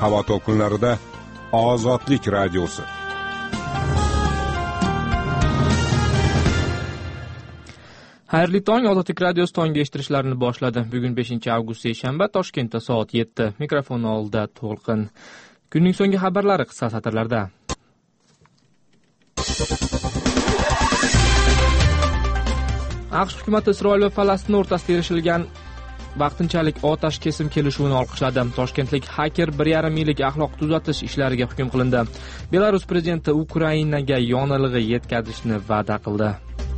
havo to'lqinlarida Ozodlik radiosi. Xayrli tong, Ozodlik radiosi tongga eshittirishlarni boshladi. Bugun 5-avgust seshanba, Toshkentda soat 7. Mikrofon oldida To'lqin. Kunning so'nggi xabarlari qisqa satrlarda. AQSh hukumati Isroil va Falastin o'rtasida erishilgan vaqtinchalik otash kesim kelishuvini olqishladi. Toshkentlik haker 1,5 yillik axloq tuzatish ishlariga hukm qilindi. Belarus prezidenti Ukrainaga yonilg'i yetkazishni va'da qildi.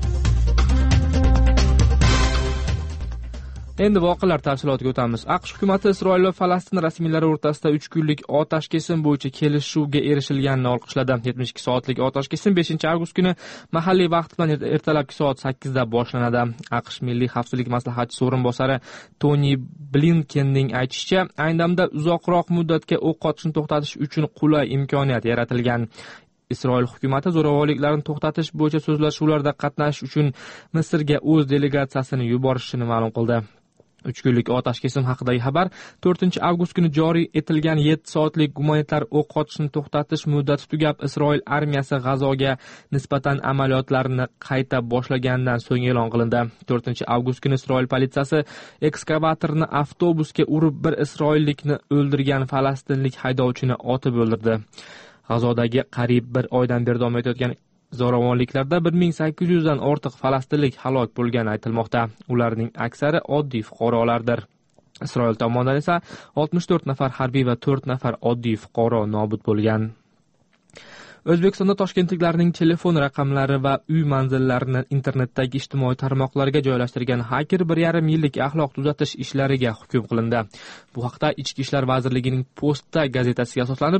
Endi voqealar tafsilotiga o'tamiz. AQSh hukumati Isroil va Falastin rasmiylari o'rtasida 3 kunlik otash kesim bo'yicha kelishuvga erishilganini olqishladi. 72 soatlik otash kesim 5-avgust kuni mahalliy vaqt bilan ertalabki soat 8 da boshlanadi. AQSh Milliy xavfsizlik maslahatchisi o'rinbosari Tony Blinkenning aytishicha, ayni damda uzoqroq muddatga o'q otishni to'xtatish uchun qulay imkoniyat yaratilgan. Isroil hukumati zo'ravonliklarni to'xtatish bo'yicha so'zlashuvlarda qatnashish uchun Misrga o'z delegatsiyasini yuborishini ma'lum qildi. 3 kunlik otash kesim haqidagi xabar 4-avgust kuni joriy etilgan 7 soatlik gumanitar o'q otishni to'xtatish muddati tugab, Isroil armiyasi G'azoga nisbatan amaliyotlarni qayta boshlaganidan so'ng e'lon qilindi. 4-avgust kuni Isroil politsiyasi ekskavatorni avtobusga urib, bir isroillikni o'ldirgan falastinlik haydovchini otib o'ldirdi. G'azodagi qariyb bir oydan beri davom etayotgan zo'ravonliklarda 1800 dan ortiq falastinlik halok bo'lgani aytilmoqda. Ularning aksari oddiy fuqarolardir. Isroil tomonidan esa 64 nafar harbiy va 4 nafar oddiy fuqaro nobud bo'lgan. O'zbekistonda toshkentliklarning telefon raqamlari va uy manzillarini internetdagi ijtimoiy tarmoqlarga joylashtirgan haker 1,5 yillik axloq tuzatish ishlariga hukm qilindi. Bu haqda Ichki ishlar vazirligining Posta gazetasiga asoslanib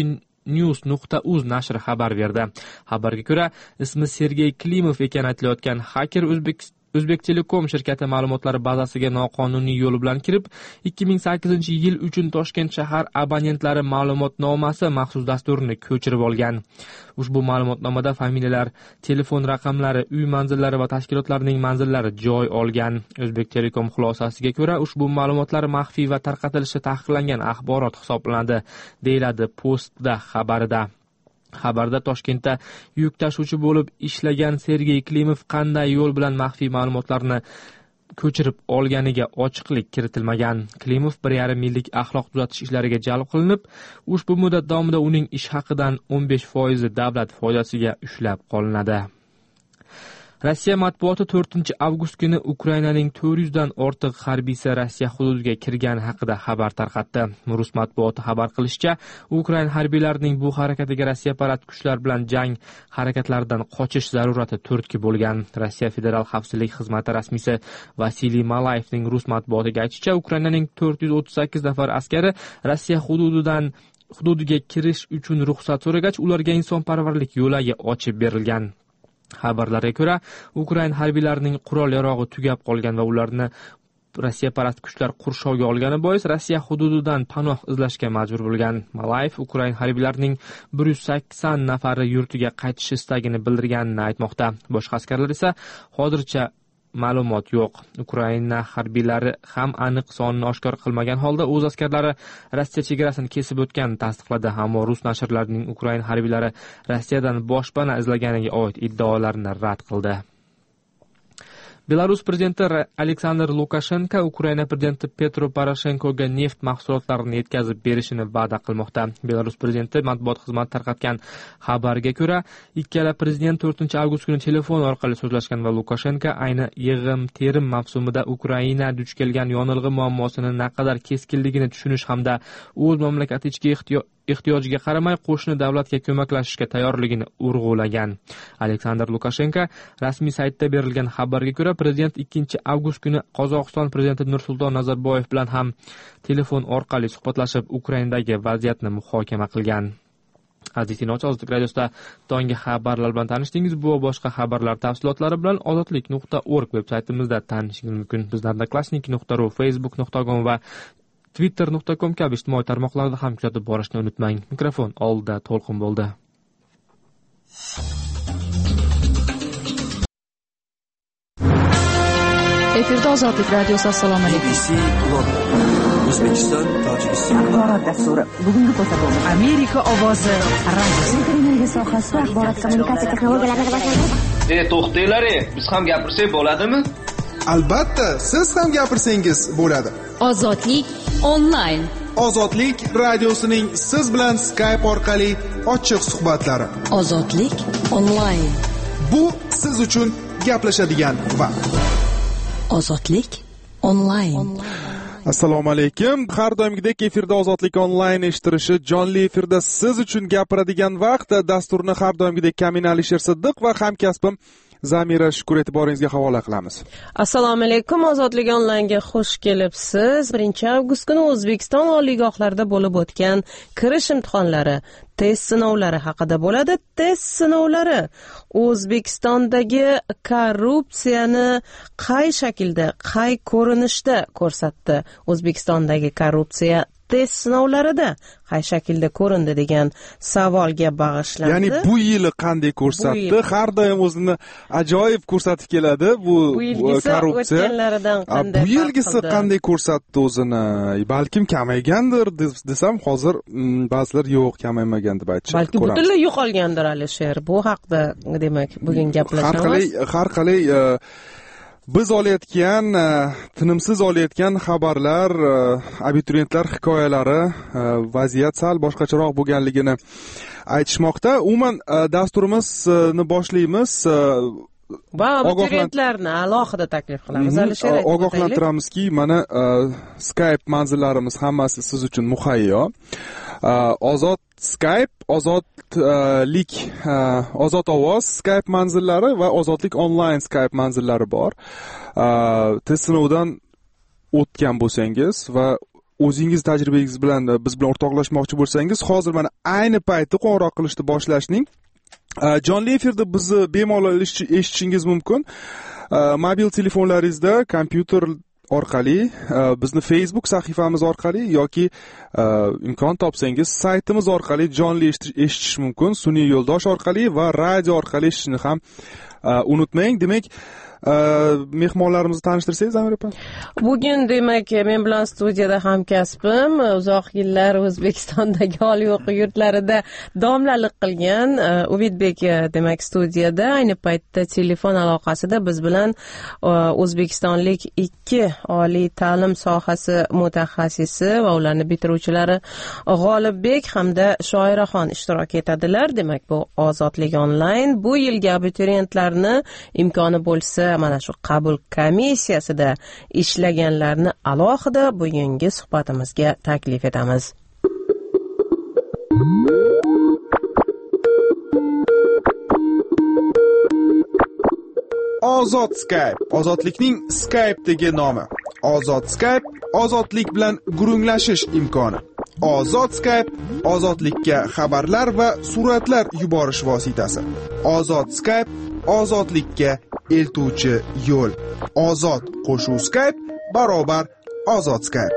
12news.uz nashri xabar berdi. Xabarga ko'ra, ismi Sergey Klimov ekani aytilayotgan haker O'zbek Telekom shirkati ma'lumotlari bazasiga noqonuniy yo'l bilan kirib, 2008-yil uchun Toshkent shahar abonentlari ma'lumotnomasi maxsus dasturini ko'chirib olgan. Ushbu ma'lumotnomada familiyalar, telefon raqamlari, uy manzillari va tashkilotlarning manzillari joy olgan. O'zbek Telekom xulosasiga ko'ra, ushbu ma'lumotlar maxfiy va tarqatilishi taqiqlangan axborot hisoblanadi, deyiladi Postda xabarida. Xabarda Toshkentda yuk tashuvchi bo'lib ishlagan Sergey Klimov qanday yo'l bilan maxfiy ma'lumotlarni ko'chirib olganiga ochiqlik kiritilmagan. Klimov 1,5 yillik axloq tuzatish ishlariga jalb qilinib, ushbu muddat davomida uning ish haqidan 15% davlat foydasiga ushlab qolinadi. Rossiya matbuoti 4-avgust kuni Ukrainaning 400 dan ortiq harbiysi Rossiya hududiga kirgani haqida xabar tarqatdi. Rus matbuoti xabar qilishicha, Ukraina harbiylarining bu harakatiga Rossiya parad kuchlar bilan jang harakatlaridan qochish zarurati turtki bo'lgan. Rossiya Federal xavfsizlik xizmati rasmiysi Vasiliy Malayevning Rus matbuotiga aytishicha, Ukrainaning 438 nafar askari Rossiya hududiga kirish uchun ruxsat so'ragach, ularga insonparvarlik yo'lagi ochib berilgan. Xabarlarga ko'ra, Ukraina harbiylarining qurol-yarog'i tugab qolgan va ularni Rossiya parast kuchlar qurshovga olgani bois Rossiya hududidan panoh izlashga majbur bo'lgan. Malayev Ukraina harbiylarining 180 nafari yurtiga qaytish istagini bildirganini aytmoqda. Boshqa askarlar esa hozircha ma'lumot yo'q. Ukraina harbiylari ham aniq sonini oshkor qilmagan holda o'z askarlari Rossiya chegarasini kesib o'tganini tasdiqladi. Ammo rus nashrlarining Ukraina harbiylari Rossiyadan boshpana izlaganiga oid iddaolarini rad qildi. Belarus prezidenti Aleksandr Lukashenko Ukraina prezidenti Petro Poroshenkoga neft mahsulotlarini yetkazib berishini va'da qilmoqda. Belarus prezidenti matbuot xizmati tarqatgan xabarga ko'ra, ikkala prezident 4-avgust kuni telefon orqali so'zlashgan va Lukashenko ayni yig'im-terim mavsumida Ukraina duch kelgan yonilg'i muammosini naqadar keskinligini tushunish hamda o'z mamlakati ichki ehtiyojiga qaramay qo'shni davlatga ko'maklashishga tayyorligini urg'ulagan. Aleksandr Lukashenko rasmiy saytda berilgan xabarga ko'ra, prezident 2-avgust kuni Qozog'iston prezidenti Nursulton Nazarboyev bilan ham telefon orqali suhbatlashib, Ukrainadagi vaziyatni muhokama qilgan. Aziz tinglovchilar, Ozodlik radiosida tonggi xabarlar bilan tanishdingiz. Bu va boshqa xabarlar tafsilotlari bilan ozodlik.org veb-saytimizda tanishishingiz mumkin. Bizlarni klassnik.ru, facebook.com va twitter.com kabi ijtimoiy tarmoqlarda ham kuzatib borishni unutmang. Mikrofon oldida To'lqin bo'ldi. Efirda Ozodlik radiosi. Assalomu alaykum. O'zbekiston, Tojikiston. Axborot dasturi. Bugungi ko'rsatuv. Amerika ovozi radiosi. Energetika sohasida axborot kommunikatsiya texnologiyalarini rivojlantirish. To'xtanglar, biz ham gapirsak bo'ladimi? Albatta, siz ham gapirsangiz bo'ladi. Ozodlik onlayn. Ozodlik radiosining siz bilan Skype orqali ochiq suhbatlari. Ozodlik onlayn. Bu siz uchun gaplashadigan vaqt. Ozodlik onlayn. Assalomu alaykum. Har doimgidek efirda Ozodlik onlayn eshittirishi jonli efirda siz uchun gapiradigan vaqt. Dasturni har doimgidek Kamin Alisher Siddiq va hamkasbim Zamira Shukur e'tiboringizga havola qilamiz. Assalomu alaykum. Ozodlik onlaynga xush kelibsiz. 1-avgust kuni O'zbekiston oliygohlarida bo'lib o'tgan kirish imtihonlari, test sinovlari haqida bo'ladi. Test sinovlari O'zbekistondagi korrupsiyani qay shaklda, qay ko'rinishda ko'rsatdi? O'zbekistondagi korrupsiya test sinovlarida qay shaklda ko'rindi degan savolga bag'ishlandi. Ya'ni bu yili qanday ko'rsatdi? Har doim o'zini ajoyib ko'rsatib keladi bu korrupsiya. Bu yilgisi qanday ko'rsatdi o'zini? Balkim kamaygandir desam, hozir ba'zilar yo'q, kamaymagan deb aytishadi. Balki butunlay yo'qolgandir Alisher. Bu haqda demak bugun gaplashamiz. Har qalay biz olayotgan, tinimsiz olayotgan xabarlar, abituriyentlar hikoyalari, vaziyat sal boshqacharoq bo'lganligini aytishmoqda. Umuman dasturimizni boshlaymiz. Va abituriyentlarni alohida taklif qilamiz. Alisher, ogohlantiramizki, mana Skype manzillarimiz hammasi siz uchun muhayyo. Ozod Skype, ozodlik, ozod ovoz Skype manzillari va ozodlik onlayn Skype manzillari bor. Test sinovidan o'tgan bo'lsangiz va o'zingiz tajribangiz bilan biz bilan o'rtoqlashmoqchi bo'lsangiz, hozir mana ayni paytda qo'ng'iroq qilishni boshlashning jonli efirda bizni bemalol eshitishingiz mumkin. Mobil telefonlaringizda, kompyuter orqali, bizni Facebook sahifamiz orqali yoki imkon topsangiz saytimiz orqali jonli eshitish mumkin. Sun'iy yo'ldosh orqali va radio orqali eshitishni ham unutmang. Demak, mehmonlarimizni tanishtirsangiz, Zamir opa. Bugun demak men bilan studiyada hamkasbim, uzoq yillar O'zbekistondagi oliy o'quv yurtlarida domlalik qilgan Umidbek demak studiyada. Ayni paytda telefon aloqasida biz bilan o'zbekistonlik 2 oliy ta'lim sohasi mutaxassisi va ularning bitiruvchilari G'olibbek hamda Shoiraxon ishtirok etadilar. Demak, bu Ozodlik onlayn bu yilgi abituriyentlarni imkoni bo'lsa mana shu qabul komissiyasida ishlaganlarni alohida bugungi suhbatimizga taklif etamiz. Ozod Skype, ozodlikning Skype'dagi nomi. Ozod Skype, ozodlik bilan gurunglashish imkoni. Ozod Skype, ozodlikka xabarlar va suratlar yuborish vositasi. Ozod Skype, ozodlikka eltuvchi yo'l. Ozod qo'shuv Skype barobar ozod Skype.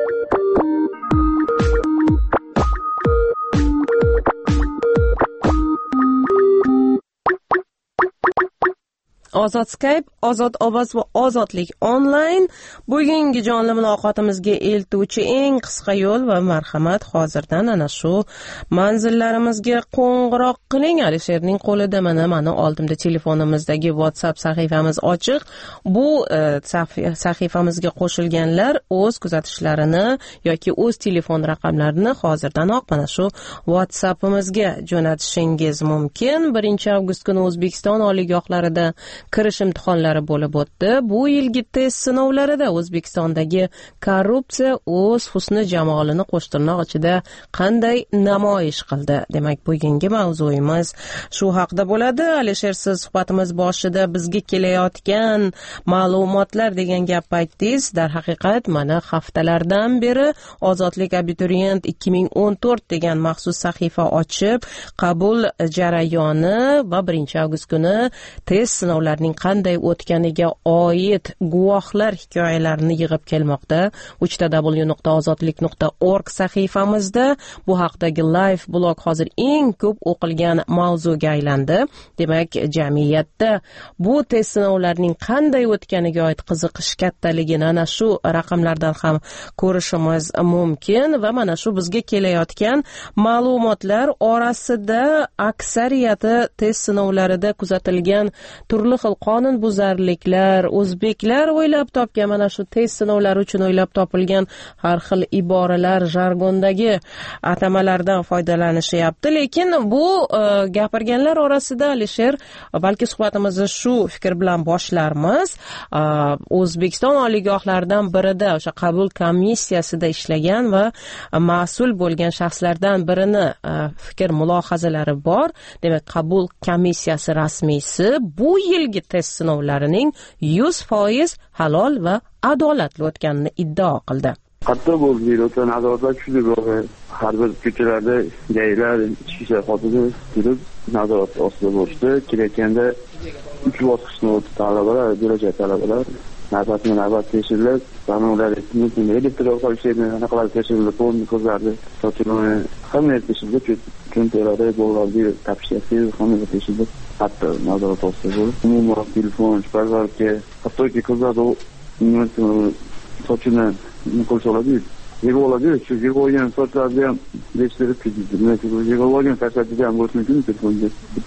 Ozod Skype, ozod ovoz va ozodlik onlayn bugungi jonli muloqotimizga eltuvchi eng qisqa yo'l va marhamat. Hozirdan ana shu manzillarimizga qo'ng'iroq qiling. Alisherning qo'lida mana oldimda telefonimizdagi WhatsApp sahifamiz ochiq. Bu sahifamizga qo'shilganlar o'z kuzatishlarini yoki o'z telefon raqamlarini hozirdanoq mana shu WhatsAppimizga jo'natishingiz mumkin. 1-avgust kuni O'zbekiston oliygohlarida kirish imtihonlari bo'lib o'tdi. Bu yilgi test sinovlarida O'zbekistondagi korrupsiya o'z husni jamolini qo'shtirnoq ichida qanday namoyish qildi? Demak, bugungi mavzuyimiz shu haqida bo'ladi. Alisher, siz suhbatimiz boshida bizga kelayotgan ma'lumotlar degan gap aytdingiz. Darhaqiqat mana haftalardan beri Ozodlik abituriyent 2014 degan maxsus sahifa ochib, qabul jarayoni va 1-avgust kuni test sinovlari sinovlarning qanday o'tganiga oid guvohlar hikoyalarini yig'ib kelmoqda. www.ozodlik.org sahifamizda bu haqdagi live blog hozir eng ko'p o'qilgan mavzuga aylandi. Demak, jamiyatda bu test sinovlarining qanday o'tganiga oid qiziqish kattaligini ana shu raqamlardan ham ko'rishimiz mumkin va mana shu bizga kelayotgan ma'lumotlar orasida aksariyati test sinovlarida kuzatilgan turli xil qonunbuzarliklar, o'zbeklar o'ylab topgan mana shu test sinovlari uchun o'ylab topilgan har xil iboralar, jargondagi atamalardan foydalanishyapti. Lekin bu gapirganlar orasida Alisher, balki suhbatimizni shu fikr bilan boshlarmiz. O'zbekiston oliygohlaridan birida o'sha qabul komissiyasida ishlagan va mas'ul bo'lgan shaxslardan birini fikr mulohazalari bor. Demak, qabul komissiyasi rasmiysi bu yilgi test sinovlarining 100% halol va adolatli o'tganini iddao qildi. Hatto bu o'tgan nazoratlar kuchli bo'ldi. Har bir ko'chalarda jaylar, ichki ishlar xodimlari turib nazorat ostida bo'lishdi. Kelayotganda 3 bosqichni o'tdi talabalar, bo'lajak talabalar. Navbat tekshirib, zamonlarni elektron qilishni, anaqa tekshirib, ko'zlarni sochilani hamma tekshirib, cho'ntaklari bo'ladi, topshiriqni hamma tekshirib, hatto nazorat ostida bo'lib, umuman telefon, shparlarga, hattoki ko'zlarni sochini qo'yish oladi. Yig'ib oladi, shu yig'ib olgan sochlarni ham tekshirib ketdi. Yig'ib olgan sochlarni ham bo'lishi mumkin telefonga.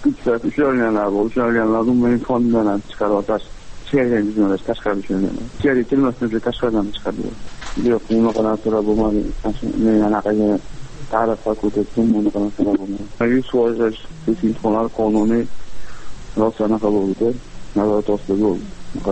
Ushlaganlar men fondan chiqarib o'tash. Tashqari tushunadi. Kerak kelmasdan tashqaridan chiqardi. Yo'q, unaqa narsalar bo'lmadi. Men anaqaga tarix fakultetdan unaqa narsalar bo'lmadi. 100% imtihonlar qonuniy rostana qabul bo'ldi. Nazorat ostida bo'ldi.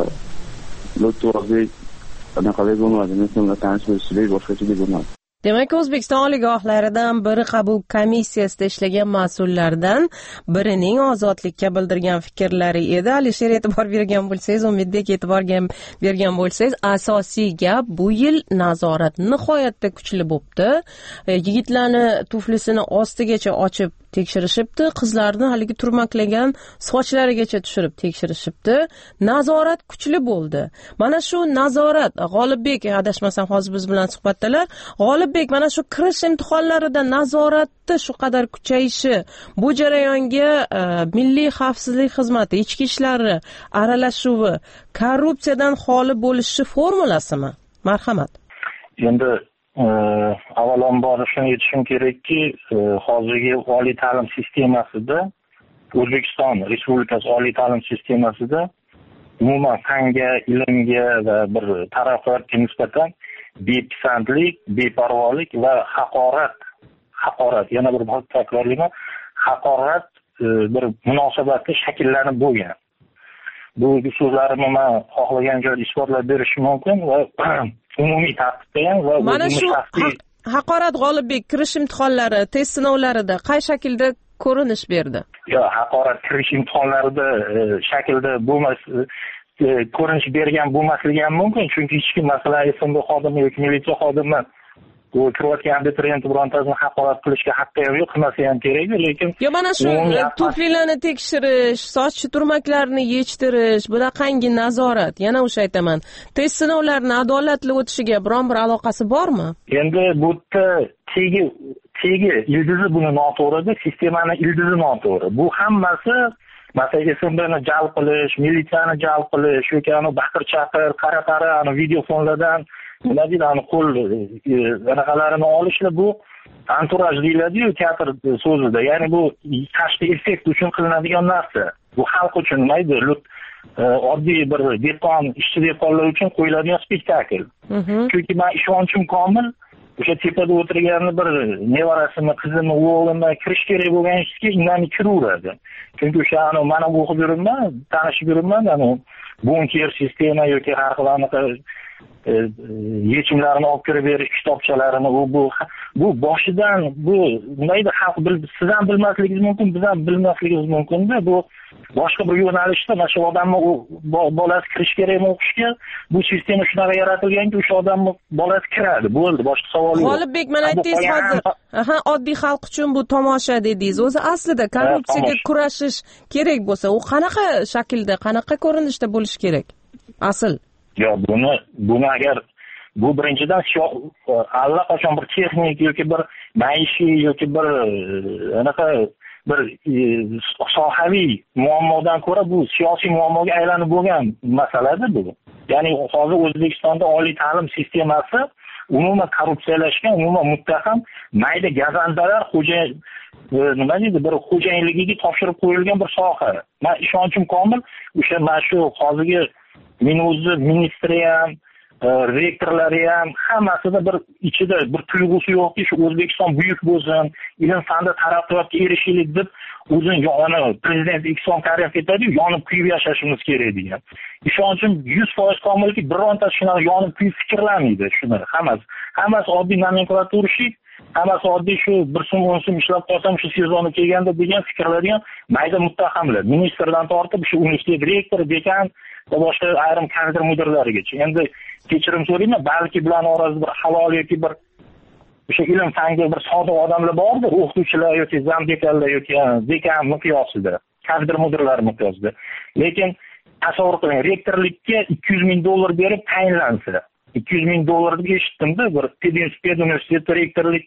Lo'tto'rlik anaqalar bo'lmadi. Mesela tanishlik boshqacha bo'lmadi. Demak, O'zbekiston oliygohlaridan biri qabul komissiyasida ishlagan mas'ullardan birining ozodlikka bildirgan fikrlari edi. Alisher, e'tibor bergan bo'lsangiz, Umiddek e'tibor bergan bo'lsangiz, asosiy gap bu yil nazorat nihoyatda kuchli bo'pti. Yigitlarni tuflisini ostigacha ochib tekshirishibdi, qizlarni haligi turmaklagan sochlarigacha tushirib tekshirishibdi. Nazorat kuchli bo'ldi. Mana shu nazorat, G'olibbek adashmasam hozir biz bilan suhbatdalar. G'olibbek, mana shu kirish imtihonlarida nazoratni shu qadar kuchayishi, bu jarayonga Milliy xavfsizlik xizmati, ichki ishlari aralashuvi, korrupsiyadan xoli bo'lishi formulasimi? Marhamat. Endi avvalambor shuni aytishim kerakki, hozirgi oliy ta'lim sistemasida, O'zbekiston Respublikasi oliy ta'lim sistemasida umuman fanga, ilmga va bir taraqqiyotga nisbatan bepisandlik, beparvolik va haqorat, yana bir bor takrorlayman, haqorat bir munosabatda shakllanib bo'lgan. Bu so'zlarimni men xohlagan joyda isbotlab berishim mumkin va umumiy tartibda ham va mana shu haqorat G'olibbek kirish imtihonlari, test sinovlarida qay shaklda ko'rinish berdi? Yo, haqorat kirish imtihonlarida shaklda bo'lmas, ko'rinish bergan bo'lmasligi ham mumkin, chunki hech kim masalan FMB xodimi yoki militsiya xodimi kirayotgan abituriyent birontasini haqorat qilishga haqqi ham yo'q, qilmasa ham kerak, lekin mana shu tuflilarni tekshirish, soch turmaklarini yechtirish, bunaqangi nazorat, yana o'sha aytaman, test sinovlarini adolatli o'tishiga biron bir aloqasi bormi? Endi bu tegi ildizi buni noto'g'ri, sistemani ildizi noto'g'ri. Bu hammasi masalan FMBni jalb qilish, militsiyani jalb qilish, yoki baqir-chaqir, qara-qara videofonlardan nima deydi, qo'l anaqalarini olishlar, bu anturaj deyiladi-yu teatr so'zida. Ya'ni bu tashqi effekt uchun qilinadigan narsa. Bu xalq uchun mayli, oddiy bir dehqon, ishchi dehqonlar uchun qo'yiladigan spektakl. Chunki men ishonchim komil, o'sha tepada o'tirgan bir nevarasini, qizini, o'g'lini kirish kerak bo'lgan ishga indamay kiraveradi. Chunki o'sha mana bu o'qib yuribman, tanishib yuribman, bunker sistema yoki har xil anaqa yechimlarni olib kirib berish kitobchalarini, bu bu boshidan bu nima edi, xalq siz ham bilmasligingiz mumkin, biz ham bilmasligimiz mumkinda. Bu boshqa bir yo'nalishda mana shu odamni bolasi kirish kerakmi o'qishga? Bu sistema shunaqa yaratilganki, o'sha odamni bolasi kiradi. Bo'ldi, boshqa savol yo'q. G'olibbek, mana aytdingiz hozir, oddiy xalq uchun bu tomosha dedingiz. O'zi aslida korrupsiyaga kurashish kerak bo'lsa, u qanaqa shaklda, qanaqa ko'rinishda bo'lishi kerak? Asl. Yo'q, buni agar bu birinchidan allaqachon bir texnik yoki bir maishiy yoki bir anaqa bir sohaviy muammodan ko'ra bu siyosiy muammoga aylanib bo'lgan masaladir bu. Ya'ni hozir O'zbekistonda oliy ta'lim sistemasi umuman korrupsiyalashgan, umuman muttaham mayda gazandalar nima deydi, bir xo'jayinligiga topshirib qo'yilgan bir soha. Men ishonchim komil, o'sha mana shu hozirgi o'zi ministri ham, rektorlari ham hammasida bir ichida bir tuyg'usi yo'qki, shu O'zbekiston buyuk bo'lsin, ilm fanda taraqqiyotga erishaylik deb o'zini yoni prezident Islom Karimov aytadi, yonib kuyib yashashimiz kerak degan. Ishonchim 100% komilki, birontasi shunaqa yonib kuyib fikrlamaydi shuni. Hammasi oddiy nomenklaturishik, hammasi oddiy shu bir so'm 10 so'm ishlab qolsam shu sezoni kelganda degan fikrlaydigan mayda muttahamlar. Ministrdan tortib shu universitet rektori, dekan va boshqa ayrim kadr mudirlarigacha. Endi kechirim so'rayman, balki bilan orasida bir halol yoki bir o'sha ilm fanga bir sodiq odamlar bordir, o'qituvchilar yoki zamdekanlar yoki dekan miqyosida, kadr mudirlar miqyosida. Lekin tasavvur qiling, rektorlikka $200,000 berib tayinlansa, $200,000 deb eshitdim-da, bir Pedinsped universiteti rektorlik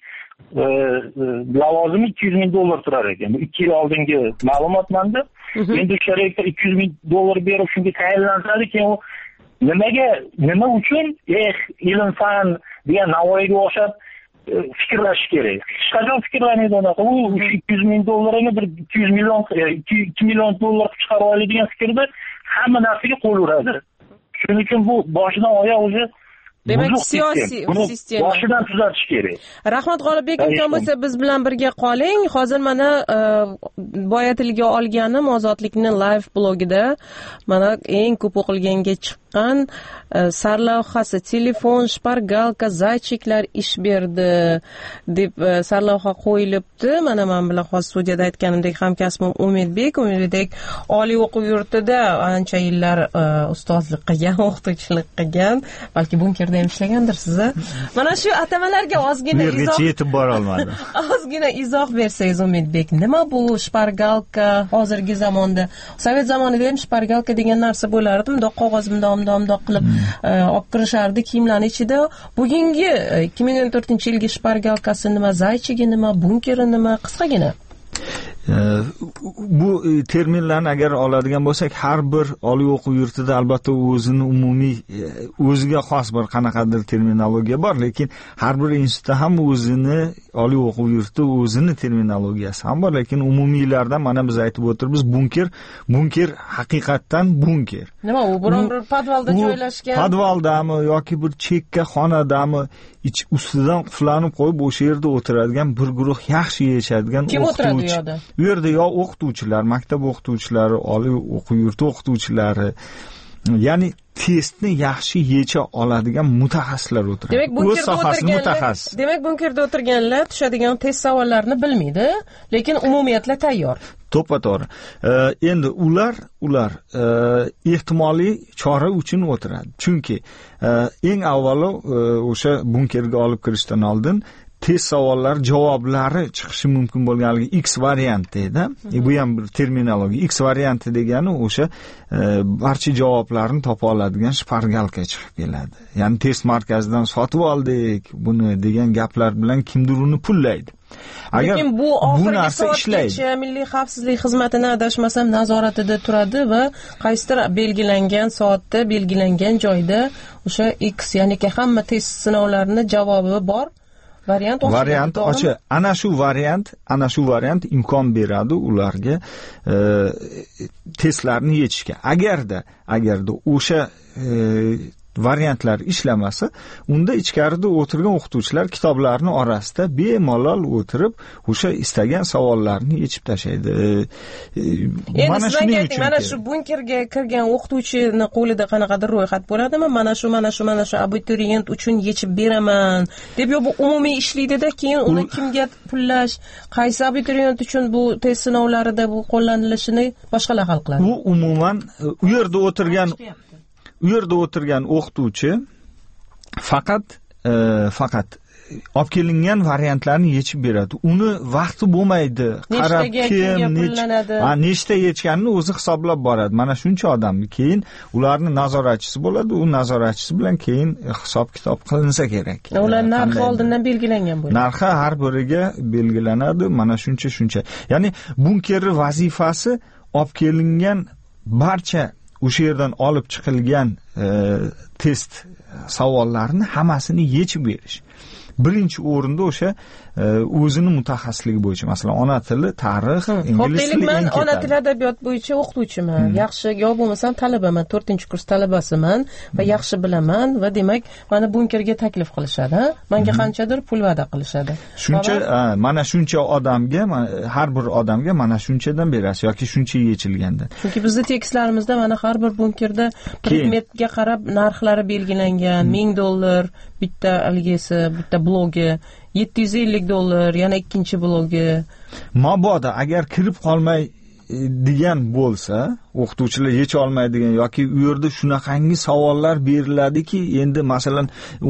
lavozimi $200,000 turar ekan. Bu 2 yil oldingi ma'lumot menda. Endi o'sha rektor $200,000 berib shunga tayinlansa, keyin u nima uchun ilm fan degan Navoiyga o'xshab fikrlash kerak. Hech qachon fikrlamaydi unaqa. U $200,000 bir 200 million, $2 million chiqarib oladi degan fikrda hamma narsaga qo'l uradi. Shuning uchun bu boshidan oyoq o'zi demak siyosiy sistema boshidan tuzatish kerak. Rahmat G'olibbek, imkon bo'lsa biz bilan birga qoling. Hozir mana boya tilga olganim Ozodlikning live blogida mana eng ko'p o'qilganga chiqqan sarlavhasi telefon, shpargalka, zaychiklar ish berdi deb sarlavha qo'yilibdi. Mana men bilan hozir studiyada aytganimdek hamkasbim Umidbek oliy o'quv yurtida ancha yillar ustozlik qilgan, o'qituvchilik qilgan, balki bunkerda ham ishlagandir siz. Mana shu atamalarga ozgina izoh yetib bora olmadi. Ozgina izoh bersangiz Umidbek, nima bu shpargalka hozirgi zamonda? Sovet zamonida ham shpargalka degan narsa bo'lardi, bundoq qog'oz bundoq qilib olib kirishardi kiyimlarning ichida. Bugungi 2014-yilgi shpargalkasi nima, zaychigi nima, bunkeri nima, qisqagina bu terminlarni agar oladigan bo'lsak, har bir oliy o'quv yurtida albatta o'zini umumiy o'ziga xos bir qanaqadir terminologiya bor, lekin har bir institutda ham o'zini oliy o'quv yurti o'zini terminologiyasi ham bor, lekin umumiylardan mana biz aytib o'tiribmiz bunker haqiqatdan bunker. Nima u? Biron bir podvalda joylashgan, podvaldami yoki bir chekka xonadami ustidan quflanib qo'yib o'sha yerda o'tiradigan bir guruh yaxshi yeyishadigan o'qituvchi. U yerda yo o'qituvchilar, maktab o'qituvchilari, oliy o'quv yurti o'qituvchilari, ya'ni testni yaxshi yecha oladigan mutaxassislar o'tiradi. O'z sohasini mutaxassis. Demak, bunkerda o'tirganlar tushadigan test savollarini bilmaydi, lekin umumiyatla tayyor. To'ppa-to'g'ri. Endi ular ehtimoliy chora uchun o'tiradi. Chunki eng avvalo o'sha bunkerga olib kirishdan oldin test savollar javoblari chiqishi mumkin bo'lganligi X varianti edi. Bu ham bir terminologiya. X varianti degani o'sha barcha javoblarni topa oladigan shpargalka chiqib keladi. Ya'ni test markazidan sotib oldik buni degan gaplar bilan kimdir uni pullaydi. Lekin bu oxirgi soatgacha Milliy xavfsizlik xizmatini adashmasam nazoratida turadi va qaysidir belgilangan soatda, belgilangan joyda o'sha X, ya'ni hamma test sinovlarini javobi bor. Variant ochiq. Ana shu variant imkon beradi ularga testlarni yechishga. Agarda o'sha variantlar ishlamasa, unda ichkarida o'tirgan o'qituvchilar kitoblarni orasida bemalol o'tirib, o'sha istagan savollarni yechib tashlaydi. Mana shuning uchun mana shu bunkerga kirgan o'qituvchini qo'lida qanaqadir ro'yxat bo'ladimi? Mana shu abituriyent uchun yechib beraman deb, yo bu umumiy ishlaydi-da, keyin uni kimga pullash, qaysi abituriyent uchun bu test sinovlarida bu qo'llanilishini boshqalar hal qiladi. Bu umuman u yerda o'tirgan o'qituvchi faqat olib kelingan variantlarni yechib beradi. Uni vaqti bo'lmaydi. Qarab nechta yechganini o'zi hisoblab boradi. Mana shuncha odamni. Keyin ularning nazoratchisi bo'ladi. U nazoratchisi bilan keyin hisob kitob qilinsa kerak. Ular narxi oldindan belgilangan bo'ladi. Narxi har biriga belgilanadi. Mana shuncha. Ya'ni bunkerning vazifasi olib kelingan barcha o'sha yerdan olib chiqilgan test savollarni hammasini yechib berish. Birinchi o'rinda o'sha o'zini mutaxassisligi bo'yicha, masalan, ona tili, tarix, ingliz tili. Men ona tili adabiyot bo'yicha o'qituvchiman. Yaxshi, yo bo'lmasam talabaman, 4-kurs talabasiman va yaxshi bilaman va demak, meni bunkerga taklif qilishadi. Menga qanchadir pul va'da qilishadi. Mana shuncha odamga, har bir odamga mana shunchadan berasiz yoki shuncha yechilganda. Chunki bizning tekstlarimizda mana har bir bunkerda predmetga qarab narxlari belgilangan. $1000 bitta algesi, bitta blogi, $750 yana ikkinchi blogi. Mabodo agar kirib qolmay degan bo'lsa, o'qituvchilar yecha olmaydigan yoki u yerda shunaqangi savollar beriladiki, endi masalan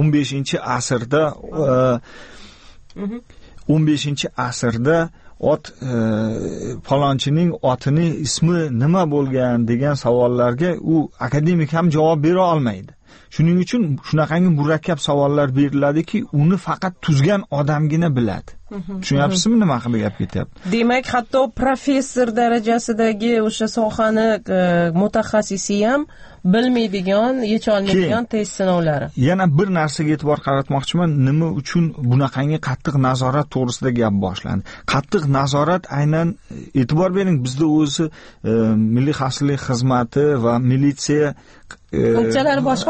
15-asrda falonchining otini ismi nima bo'lgan degan savollarga u akademik ham javob bera olmaydi. Shuning uchun shunaqangi murakkab savollar beriladiki, uni faqat tuzgan odamgina biladi. Tushunyapsizmi nima haqida gap ketyapti? Demak, hatto professor darajasidagi o'sha sohani mutaxassisi ham bilmaydigan, yecha olmaydigan test sinovlari. Yana bir narsaga e'tibor qaratmoqchiman, nima uchun bunaqangi qattiq nazorat to'g'risida gap boshlandi. Qattiq nazorat aynan e'tibor bering, bizda o'zi Milliy xavfsizlik xizmati va militsiya funksiyalari boshqa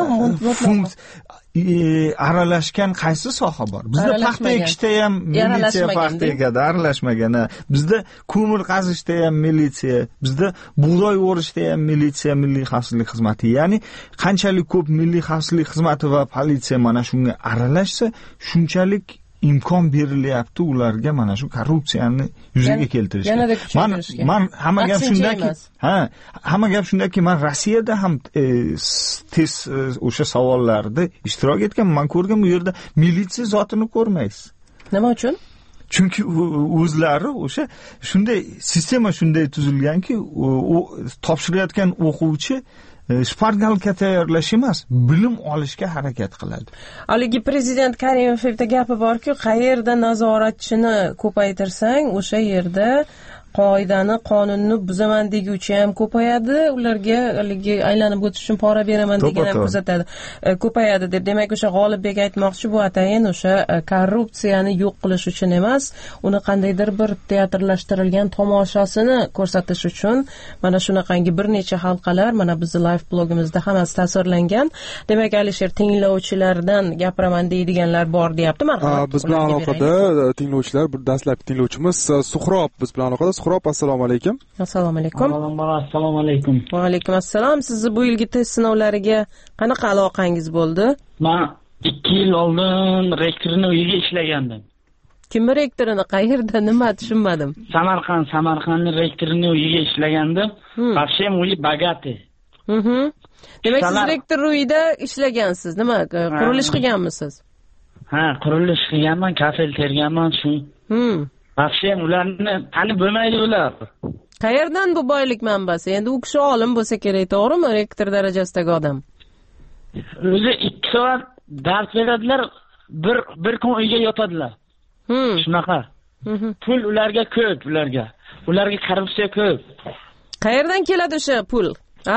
aralashgan qaysi soha bor? Bizda paxta ekishda ham militsiya paxta ekadi, aralashmagan. Bizda ko'mir qazishda ham militsiya, bizda bug'doy o'rishda ham militsiya, milliy xavfsizlik xizmati. Ya'ni qanchalik ko'p milliy xavfsizlik xizmati va politsiya mana shunga aralashsa, shunchalik imkon berilyapti ularga mana shu korrupsiyani yuzaga keltirishga. Men hamma gap shundaki, men Rossiyada ham test o'sha savollarda ishtirok etganman. Men ko'rgan bu yerda militsiya zotini ko'rmaysiz. Nima uchun? Chunki o'zlari o'sha shunday sistema shunday tuzilganki, topshirayotgan o'quvchi shpargalka tayyorlash emas, bilim olishga harakat qiladi. Haligi prezident Karimovda gapi borki, qayerda nazoratchini ko'paytirsang, o'sha yerda qoidani, qonunni buzaman deguvchi ham ko'payadi, ularga haligi aylanib o'tish uchun pora beraman degan ham kuzatadi, ko'payadi deb. Demak, o'sha G'olibbek aytmoqchi, bu atayin o'sha korrupsiyani yo'q qilish uchun emas, uni qandaydir bir teatrlashtirilgan tomoshasini ko'rsatish uchun mana shunaqangi bir necha halqalar mana bizning live blogimizda hammasi tasvirlangan. Demak, Alisher, tinglovchilardan gapiraman deydiganlar bor deyapti. Marhamat. Biz bilan aloqada tinglovchilar, bir dastlabki tinglovchimiz Suhrob biz bilan aloqada. Suhrob, assalomu alaykum. Assalomu alaykum. Assalomu alaykum. Va alaykum assalom. Sizni bu yilgi test sinovlariga qanaqa aloqangiz bo'ldi? Men 2 yil oldin rektorning uyiga ishlagandim. Kimni rektorini, qayerda, nima tushunmadim. Samarqandning rektorining uyiga ishlagandim. Вообще uyi bogati. Demak, siz rektor uyida ishlagansiz. Nima, qurilish qilganmisiz? Ha, qurilish qilganman, kafel terganman shu. Вообще ularni tanib bo'lmaydi ular. Qayerdan bu boylik manbasi? Endi u kishi olim bo'lsa kerak, to'g'rimi? Rektor darajasidagi odam. O'zi 2 soat dars beradilar, bir kun uyga yotadilar. Shunaqa. Pul ularga ko'p, ularga korrupsiya ko'p. Qayerdan keladi o'sha pul?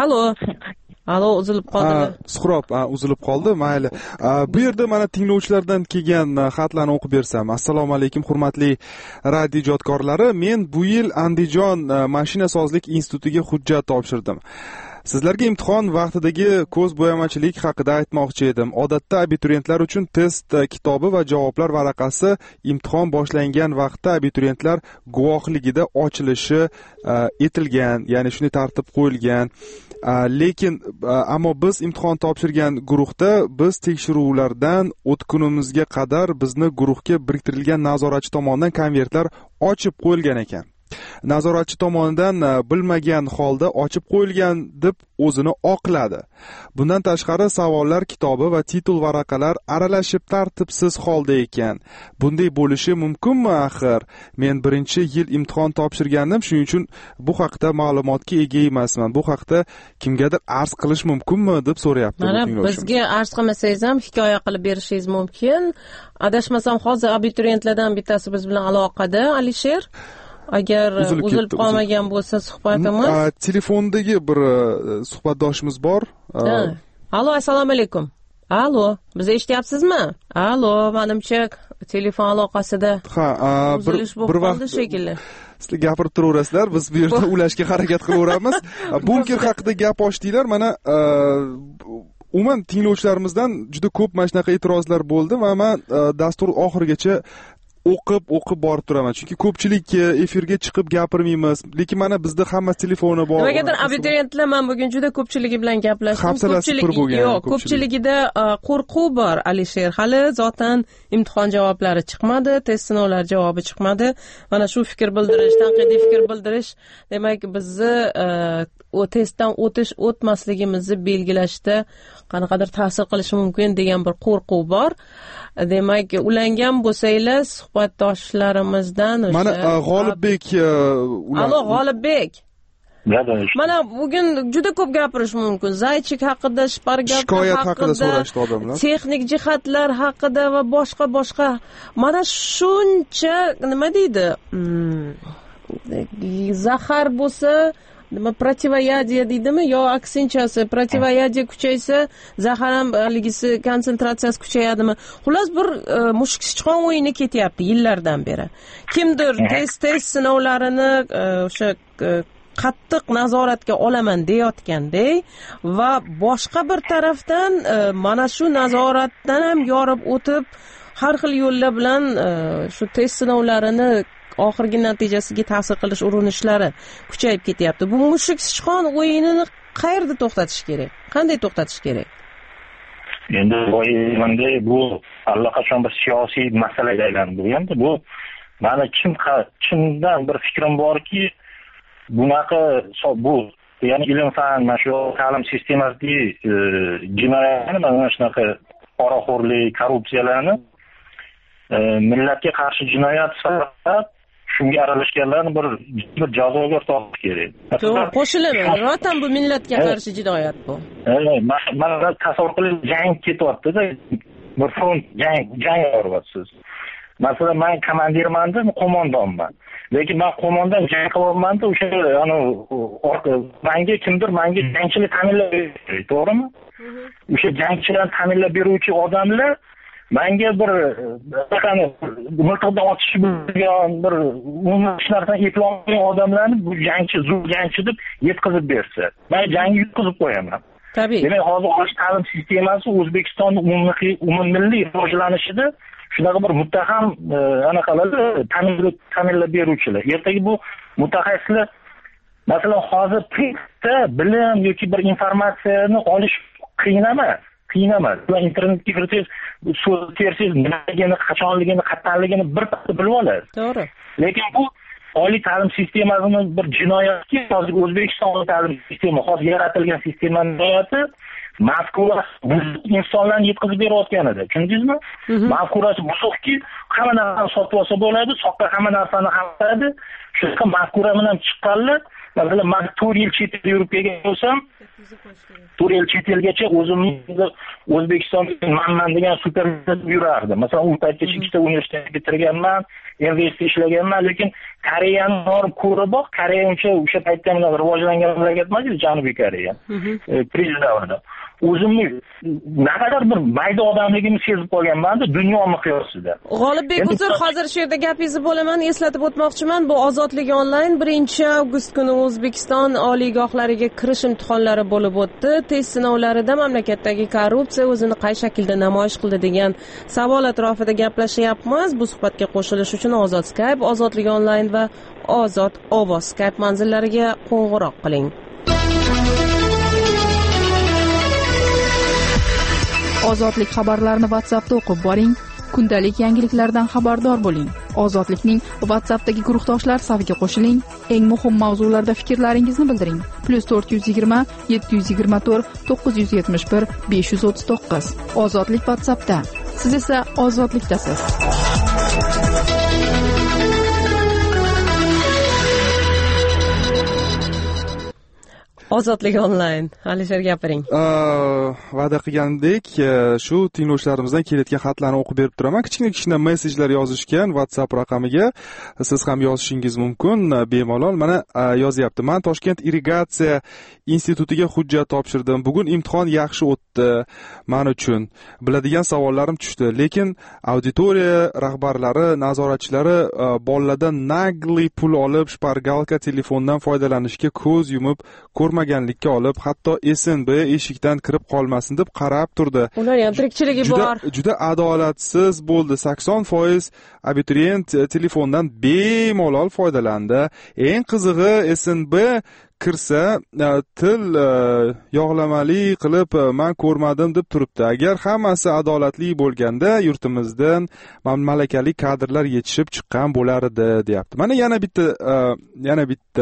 Alo, uzilib qoldi. Suhrob, uzilib qoldi. Mayli. Bu yerda mana tinglovchilardan kelgan xatlarni o'qib bersam. Assalomu alaykum, hurmatli radio ijodkorlari. Men bu yil Andijon mashinasozlik institutiga hujjat topshirdim. Sizlarga imtihon vaqtidagi ko'zbo'yamachilik haqida aytmoqchi edim. Odatda abituriyentlar uchun test kitobi va javoblar varaqasi imtihon boshlangan vaqtda abituriyentlar guvohligida ochilishi etilgan, ya'ni shunday tartib qo'yilgan. Lekin ammo biz imtihon topshirgan guruhda biz tekshiruvlardan o'tkunimizga qadar bizni guruhga biriktirilgan nazoratchi tomonidan konvertlar ochib qo'yilgan ekan. Nazoratchi tomonidan bilmagan holda ochib qo'yilgan deb o'zini oqladi. Bundan tashqari savollar kitobi va titul varaqalar aralashib tartibsiz holda ekan. Bunday bo'lishi mumkinmi axir? Men birinchi yil imtihon topshirgandim, shuning uchun bu haqda ma'lumotga ega emasman. Bu haqda kimgadir arz qilish mumkinmi deb so'rayapti. Mana bizga arz qilmasangiz ham hikoya qilib berishingiz mumkin. Adashmasam hozir abituriyentlardan bittasi biz bilan aloqada, Alisher. Agar uzilib qolmagan bo'lsa suhbatimiz, telefondagi bir suhbatdoshimiz bor. Alo, assalomu alaykum. Alo, bizni eshityapsizmi? Alo, menimcha telefon aloqasida bir vaqt shekilli. Sizlar gapirib turaverasizlar, biz bu yerda ulashga harakat qilaveramiz. Bunker haqida gap ochdinglar. Mana umuman tinglovchilarimizdan juda ko'p mana shunaqa e'tirozlar bo'ldi va men dastur oxirigacha o'qib borib turaman. Chunki ko'pchilik efirga chiqib gapirmaymiz. Lekin mana bizda hamma telefoni bor. Nimagadir abituriyentlar men bugun juda ko'pchiligi bilan gaplashdim. Yo'q, ko'pchiligida qo'rquv bor, Alisher. Hali zotan imtihon javoblari chiqmadi, test sinovlari javobi chiqmadi. Mana shu fikr bildirish, tanqidiy fikr bildirish, demak bizni o testdan o'tmasligimizni belgilashda qanaqadir ta'sir qilishi mumkin degan bir qo'rquv bor. Demak, ulangan bo'lsanglar suhbatdoshlarimizdan o'sha mana G'olibbek Alo, G'olibbek. Mana bugun juda ko'p gapirish mumkin. Zaychik haqida, shikoyat haqida so'rashdi odamlar. Texnik jihatlar haqida va boshqa. Mana shuncha nima deydi? Zahar bo'lsa, nima protivayadiya deydimi yo aksinchasi, protivayadiya kuchaysa zahar ham haligisi konsentratsiyasi kuchayadimi? Xullas bir mushuk sichqon o'yini ketyapti yillardan beri. Kimdir test sinovlarini o'sha qattiq nazoratga olaman deyotgandek va boshqa bir tarafdan mana shu nazoratdan ham yorib o'tib har xil yo'llar bilan shu test sinovlarini oxirgi natijasiga ta'sir qilish urinishlari kuchayib ketyapti. Bu mushuk sichqon o'yinini qayerda to'xtatish kerak? Qanday to'xtatish kerak? Endi bu allaqachon bir siyosiy masalaga aylandi. Endi bu mana chindan bir fikrim borki, bunaqa bu ya'ni ilm-fan, mana shu ta'lim sistemasidagi jinoyatlarni, mana shunaqa poraxo'rlik, korrupsiyalarni millatga qarshi jinoyat sifatida shunga aralashganlarni bir jazoga tortish kerak. To'g'ri, qo'shilaman. Ro'tan bu millatga qarshi jinoyat bu. Mana tasavvur qiling, jang ketyapti-da, bir front jang yoryapsiz. Masalan, men komandirman-da, qo'mondonman. Lekin men qo'mondon jang qilyapman-da, o'sha menga kimdir jangchilik ta'minlab beradi, to'g'rimi? O'sha jangchilarni ta'minlab beruvchi odamlar menga bir qani miltiqdan otish bilgan bir uch narsadan eplolmagan odamlarni bu zo'r jangchi deb yetkazib bersa, men jangni yutqazib qo'yaman. Tabiiy. Demak, hozir olish ta'lim sistemasi O'zbekistonning umummilliy rivojlanishida shunaqa bir muttaham anaqalar ta'minlab beruvchilar. Ertaga bu mutaxassislar masalan hozir printda bilim yoki bir informatsiyani olish qiyin emas. Internetga kirsangiz, so'z tersangiz, nimaligini, qachonligini, qattanligini bir pasda bilib olasiz. To'g'ri. Lekin bu oliy ta'lim sistemasining bir jinoyatki, hozir O'zbekiston oliy ta'lim sistemi, hozir yaratilgan sistemaning jinoyati mafkurasi insonlarni yetkazib berayotgan edi. Tushundingizmi? Mafkurasi buzuqki, hamma narsani sotib olsa bo'ladi, soqqa hamma narsani qiladi. Shunaqa mafkura bilan chiqqanlar, masalan, men 4 yil chet elda yurib kelgan bo'lsam, 4 yil chet elgacha o'zimni O'zbekistonda manman degan supermarketda yurardim. Masalan, u paytgacha ikkita universitet bitirganman, universitetda ishlaganman, lekin Koreyani borib ko'rib, Koreya o'sha paytda rivojlangan mamlakat emas edi, Janubiy Koreya. Kriz davrida. O'zimni naqadar bir mayda odamligimni sezib qolganman-da, dunyo miqyosida. G'olibbek, uzr, hozir shu yerda gapingizni bo'laman, eslatib o'tmoqchiman. Bu Ozodlik onlayn 1 avgust kuni O'zbekiston oliygohlariga kirish imtihonlari bo'lib o'tdi. Test sinovlarida mamlakatdagi korrupsiya o'zini qay shaklda namoyish qildi degan savol atrofida gaplashyapmiz. Bu suhbatga qo'shilish uchun Ozod Skype, Ozodlik onlayn va Ozod ovoz Skype manzillariga qo'ng'iroq qiling. Ozodlik xabarlarini WhatsAppda o'qib boring. Kundalik yangiliklardan xabardor bo'ling. Ozodlikning WhatsAppdagi guruhdoshlar safiga qo'shiling. Eng muhim mavzularda fikrlaringizni bildiring. +420 724 971 539. Ozodlik WhatsAppda. Siz esa ozodlikdasiz. Ozodlik onlayn. Alisher gapiring. Va'da qilgandek, shu tinglovchilarimizdan kelayotgan xatlarni o'qib berib turaman. Kichkina mesajlar yozishgan WhatsApp raqamiga. Siz ham yozishingiz mumkin bemalol. Mana yozyapti. Men Toshkent irrigatsiya institutiga hujjat topshirdim. Bugun imtihon yaxshi o'tdi men uchun. Biladigan savollarim tushdi. Lekin auditoriya rahbarlari, nazoratchilari bolalardan nagli pul olib, shpargalka telefondan foydalanishga ko'z yumib ko'rmaganlikka olib, hatto SNB eshikdan kirib qolmasin deb qarab turdi. Ular ham tirikchiligi bor. Juda adolatsiz bo'ldi. 80% abituriyent telefondan bemalol foydalandi. Eng qizig'i SNB kirsa til yog'lamali qilib men ko'rmadim deb turibdi. Agar hammasi adolatli bo'lganda yurtimizdan malakali kadrlar yetishib chiqqan bo'lar edi, deyapti. Mana yana bitta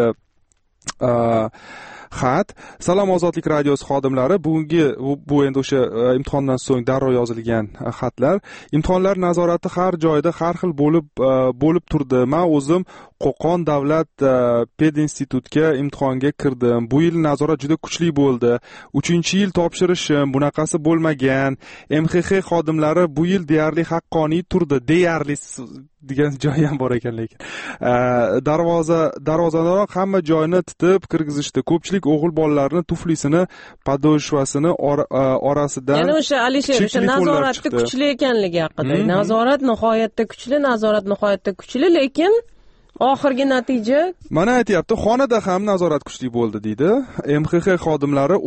xat. Salom Ozodlik radiosi xodimlari, bugungi bu endi o'sha imtihondan so'ng darrov yozilgan xatlar. Imtihonlar nazorati har joyda har xil bo'lib turdi. Men o'zim Qo'qon davlat pedinstitutga imtihonga kirdim. Bu yil nazorat juda kuchli bo'ldi. 3-yil topshirishim bunaqasi bo'lmagan. MXX xodimlari bu yil deyarli haqqoniy turdi. Deyarli degan joyi ham bor ekan, lekin darvozadanoq hamma joyni titib kirgizishdi. Ko'pchilik o'g'il bolalarni tuflisini, podошвасini orasidan yana o'sha Alisher o'sha nazoratni kuchli ekanligi haqida. Nazorat nihoyatda kuchli, lekin oxirgi natija mana aytyapti, xonada ham nazorat kuchli bo'ldi deydi. MXX xodimlari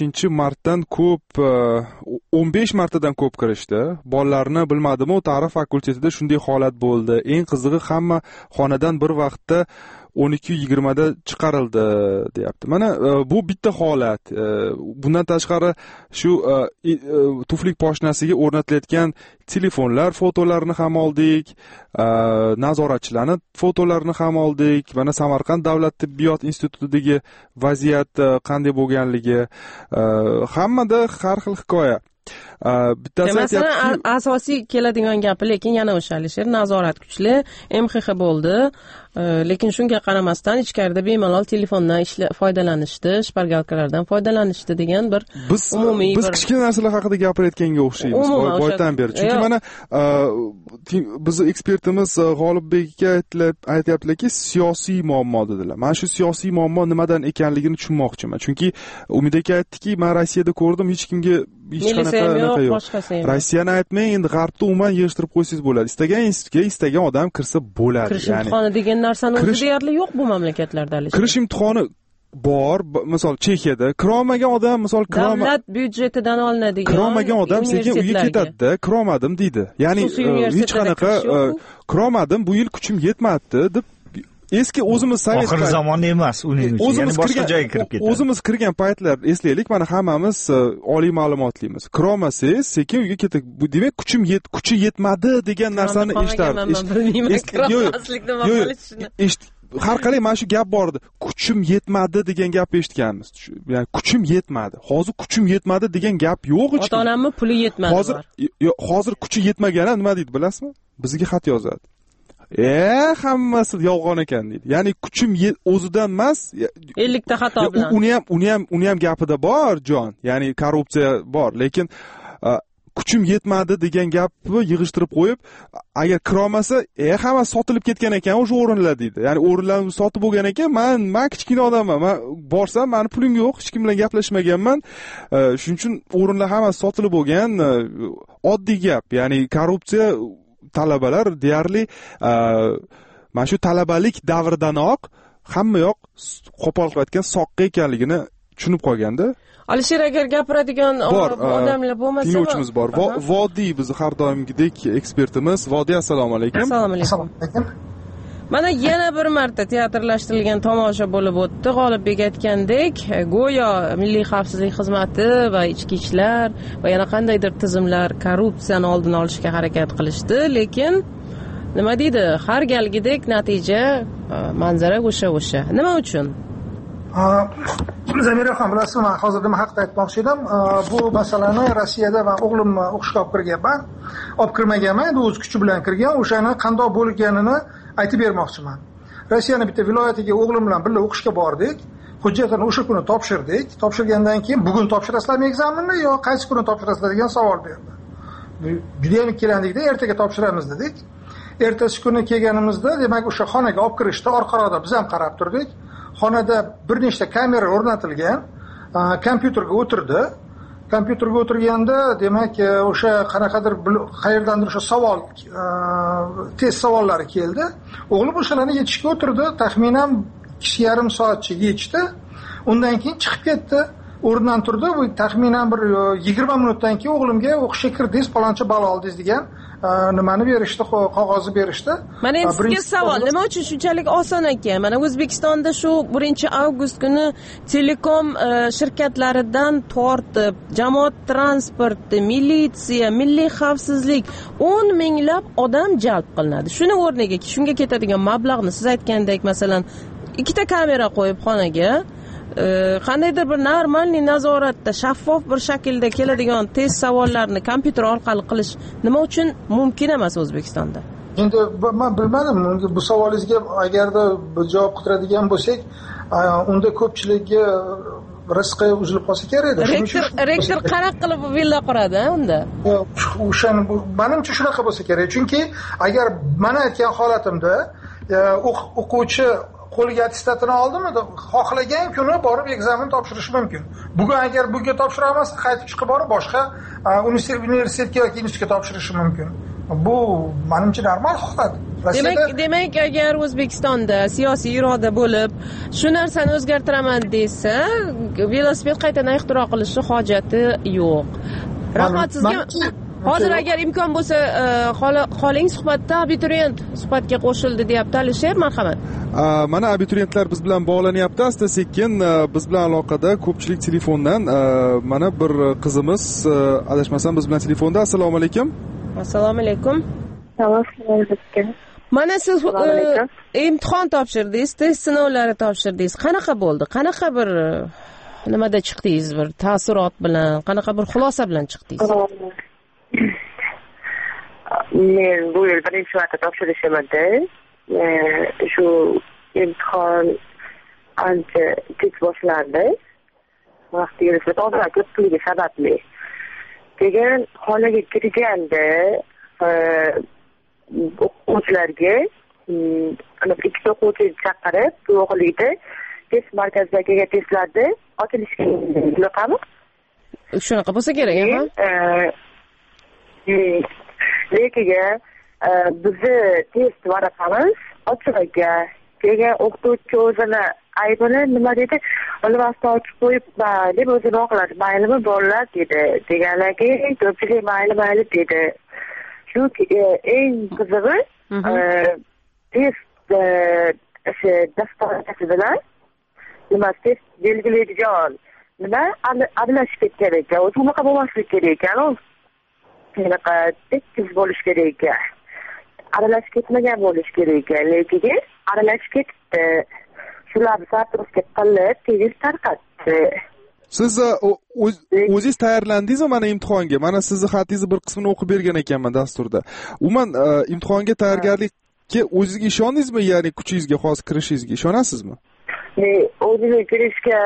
15 martadan ko'p kirishdi. Bolalarni bilmadimi, tarix fakultetida shunday holat bo'ldi. Eng qizig'i hamma xonadan bir vaqtda 12:20 da chiqarildi, deyapti. Mana bu bitta holat. Bundan tashqari shu tuflik poshnasiga o'rnatilayotgan telefonlar fotolarini ham oldik, nazoratchilarning fotolarini ham oldik. Mana Samarqand davlat tibbiyot institutidagi vaziyat qanday bo'lganligi, hammada har xil hikoya. Bittasi masalan asosiy keladigan gapi, lekin yana o'sha Alisher, nazorat kuchli, MXX bo'ldi. Lekin shunga qaramasdan ichkarida bemalol telefondan foydalanishdi, shpargalkalardan foydalanishdi degan bir umumiy biz kichkina narsalar haqida gapirayotganga o'xshaymiz boydan beri. Chunki mana bizning ekspertimiz G'olibbek aytyaptilarki, siyosiy muammo dedilar. Men shu siyosiy muammo nimadan ekanligini tushunmoqchiman. Chunki Umid aka aytdiki, men Rossiyada ko'rdim, hech kimga hech qanaqa yo'q. Rossiyani aytmang, endi G'arbda umuman yig'ishtirib qo'ysangiz bo'ladi. Istagan institutga istagan odam kirsa bo'ladi. Kirish imtihoni degan narsani o'zi deyarli yo'q bu mamlakatlarda. Kirish imtihoni bor. Misol Chexiyada kirolmagan odam, davlat byudjetidan olinadigan, kirolmagan odam sekin uyga ketadi-da, kirolmadim deydi. Ya'ni hech qanaqa kirolmadim, bu yil kuchim yetmadi deb eski o'zimiz sovet oxir zamon emas uning uchun, ya'ni boshqa joyga kirib ketadi. O'zimiz kirgan paytlar eslaylik, mana hammamiz oliy ma'lumotlimiz. Kirolmasangiz sekin uyga ketdik. Bu demak kuchi yetmadi degan narsani eshitardik. Har qalay mana shu gap bor edi. Kuchim yetmadi degan gapni eshitganmiz. Ya'ni kuchim yetmadi. Hozir kuchim yetmadi degan gap yo'q hech. Ota-onamni puli yetmadi. Hozir kuchi yetmagani nima deydi bilasizmi? Bizga xat yozadi. Hammasi yolg'on ekan deydi. Ya'ni kuchim o'zidan emas, 50 ta xato bilan. Uni ham gapida bor, jon. Ya'ni korrupsiya bor, lekin kuchim yetmadi degan gapni yig'ishtirib qo'yib, agar kirolmasa, hammasi sotilib ketgan ekan o'sha o'rinlar deydi. Ya'ni o'rinlarni sotib bo'lgan ekan, men kichkina odamman. Men borsam, meni pulim yo'q, hech kim bilan gaplashmaganman. Shuning uchun o'rinlar hammasi sotilib bo'lgan, oddiy gap. Ya'ni korrupsiya talabalar deyarli mana shu talabalik davridanoq hamma yoq qo'pol qilayotgan soqqa ekanligini tushunib qolganda. Alisher agar gapiradigan odamlar bo'lmasa, tinglovchimiz bor. Vodiy bizni har doimgidek ekspertimiz. Vodiy, assalomu alaykum. Assalomu alaykum. Mana yana bir marta teatrlashtirilgan tomosha bo'lib o'tdi. G'olibbek aytgandek, go'yo Milliy xavfsizlik xizmati va ichki ishlar va yana qandaydir tizimlar korrupsiyani oldini olishga harakat qilishdi, lekin nima deydi, har galgidek natija, manzara o'sha. Nima uchun? Zamiraxon, bilasizmi, men hozir nima haqida aytmoqchi edim? Bu masalani Rossiyada men o'g'limni o'qishga olib kirganman. Olib kirmaganman, endi o'z kuchi bilan kirgan. O'shani qanday bo'lganini aytib bermoqchiman. Rossiyaning bitta viloyatiga o'g'lim bilan birga o'qishga bordik. Hujjatini o'sha kuni topshirdik. Topshirgandan keyin bugun topshirasizlarmi ekzamenni yo qaysi kuni topshirasizlar degan savol berdi. Juda ham ikkilandikda, ertaga topshiramiz dedik. Ertasi kuni kelganimizda, demak, o'sha xonaga olib kirishdi. Orqaroqda biz ham qarab turdik. Xonada bir nechta kamera o'rnatilgan. Kompyuterga o'tirdi. Kompyuterga o'tirganda, demak, o'sha qanaqadir qayerdandir o'sha savol, test savollari keldi. O'g'lim o'shalarni yechishga o'tirdi. Taxminan 2,5 soatcha yechdi. Undan keyin chiqib ketdi. O'rnidan turdi. Bu taxminan bir 20 minutdan keyin o'g'limga o'qishga kirdingiz, paloncha balo oldingiz degan nimani berishdi, qog'ozni berishdi. Mana endi sizga savol, nima uchun shunchalik oson ekan? Mana O'zbekistonda shu 1-avgust kuni telekom shirkatlaridan tortib, jamoat transporti, militsiya, milliy xavfsizlik 10 minglab odam jalb qilinadi. Shuni o'rniga shunga ketadigan mablag'ni siz aytgandek, masalan, 2ta kamera qo'yib xonaga qandaydir bir normalniy nazoratda shaffof bir shaklda keladigan test savollarni kompyuter orqali qilish nima uchun mumkin emas O'zbekistonda? Endi men bilmadim, bu savolingizga agarda javob qidiradigan bo'lsak, unda ko'pchilikga rizqi uzilib qolsa kerak edi. Rektor qanaqa qilib villa quradi unda? O'shani menimcha shunaqa bo'lsa kerak. Chunki agar men aytgan holatimda o'quvchi qo'liga attestatini oldimi, xohlagan kuni borib ekzamen topshirishi mumkin. Bugun agar buga topshira olmasa, qaytib chiqib borib boshqa universitetga yoki institutga topshirishi mumkin. Bu menimcha normal holat. Demak, agar O'zbekistonda siyosiy iroda bo'lib, shu narsani o'zgartiraman desa, velosiped qaytadan ixtiro qilishi hojati yo'q. Rahmat sizga. Hozir agar imkon bo'lsa, qoling suhbatda, abituriyent suhbatga qo'shildi deyapti Alisher, marhamat. Mana abituriyentlar biz bilan bog'lanyapti. Asta-sekin biz bilan aloqada ko'pchilik telefondan. Mana bir qizimiz, adashmasam biz bilan telefonda. Assalomu alaykum. Assalomu alaykum. Mana siz imtihon topshirdingiz, test sinovlari topshirdingiz. Qanaqa bo'ldi? Qanaqa bir nimada chiqdingiz? Bir taassurot bilan, qanaqa bir xulosa bilan chiqdingiz? Men bu yil birinchi marta topshirishimda shu imtihon ancha kech boshlandi. Vaqtiga nisbatan ko'pligi sababli. Degan xonaga kirganda o'quvchilarga ikkita o'quvchi chaqirib, guvohlikda test markazidagi testlarni ochilishga yo'qami? Shunaqa bo'lsa kerak, lekin bizni test varaqamiz ochiq keyin o'qituvchi o'zini aybini nima dedi, olmasdan ochib qo'yib deb o'zini oqladi. Maylimi bolalar dedi. Deganlarga ko'pchilik mayli dedi. Chunki eng qizig'i test daftarchasi bilan nima test belgilaydigan nima aralashib ketgan ekan. O'zi unaqa bo'lmasligi kerak ekan. Shunaqa tekis bo'lish kerak ekan. Aralashib ketmagan bo'lish kerak ekan. Lekin aralashib ketdi. Shularni sartaroshga qilib, tez tarqatdi. Siz o'zingiz tayyorlandingizmi mana imtihonga? Mana sizni xatingizni bir qismini o'qib bergan ekanman dasturda. Umuman imtihonga tayyorgarlikka o'zingizga ishondingizmi? Ya'ni kuchingizga xos kirishingizga ishonasizmi? O'zimga kirishga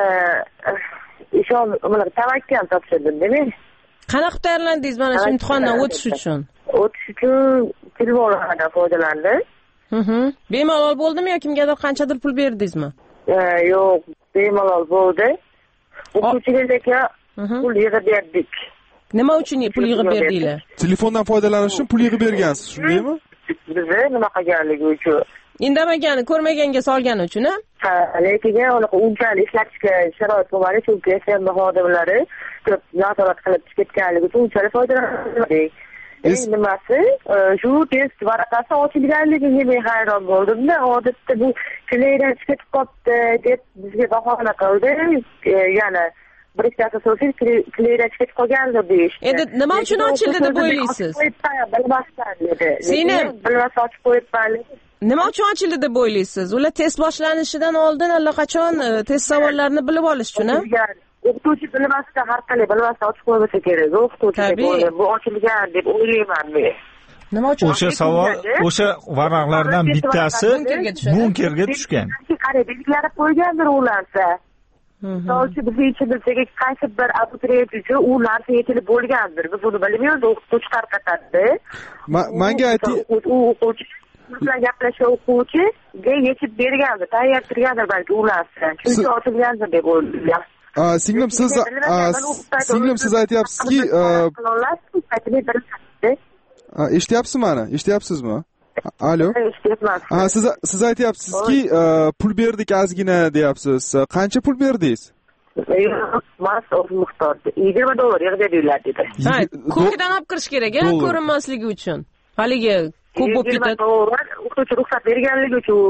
tavakkal topshirdim, demak. Qanaqa tayyorlandingiz mana shu imtihondan o'tish uchun? O'tish uchun telefonlardan foydalandim. Bemalol bo'ldimi yoki kimgadir qanchadir pul berdingizmi? Yo'q, bemalol bo'ldi. O'quvchilarga pul yig'ib berdik. Nima uchun pul yig'ib berdinglar? Telefondan foydalanish uchun pul yig'ib bergansiz, shundaymi? Biz nima qilganligi uchun indamagani, ko'rmaganga solgani uchun-a? Ha, lekin unchalik ishlatishga sharoit bo'lmadi, chunki SMB xodimlari ko'p nazorat qilib ketganligi uchun unchalik foydalanmadik. Nimasi? Shu test varaqasi ochilganligiga men hayron bo'ldim-da. Odatda bu kleydan chiqib qolibdi deb bizga bahona qildi. Yana bir ikkita so'zsiz kleydan chiqib qolgandir deyishdi. Endi nima uchun ochildi deb o'ylaysiz? Bilmasdan dedi. Seni bilmasa ochib qo'yibman. Nima uchun ochildi deb o'ylaysiz? Ular test boshlanishidan oldin allaqachon test savollarini bilib olish uchun-a? O'qituvchi bilmasdan har qalay bilmasdan ochib qo'ymasa kerak. O'qituvchi bu ochilgan deb o'ylayman men. Nima uchun? O'sha savol, o'sha varaqlardan bittasi bunkerga tushgan. Qarang, belgilab qo'ygandir ularsa. Misol-chi bizning ichimizga qaysi bir abituriyent uchun u narsa yechilib bo'lgandir. Biz uni bilmaymiz, o'qituvchi tarqatadi. Menga ayting, u o'quvchi bilan gaplashgan o'quvchiga yechib bergandir, tayyor turgandir balki ularsa. Chunki ochilgandir deb o'ylayman. Singlim siz aytyapsizki, eshityapsizmi mani? Eshityapsizmi? Alo. Eshityapman. Siz aytyapsizki, pul berdik ozgina deyapsiz. Qancha pul berdingiz? Mas miqdorda $20 yig'dirdilar dedi. Ha, ko'kidan olib kirish kerak-a, ko'rinmasligi uchun. Haligi ko'p bo'lib ketadi. O'qituvchi ruxsat berganligi uchun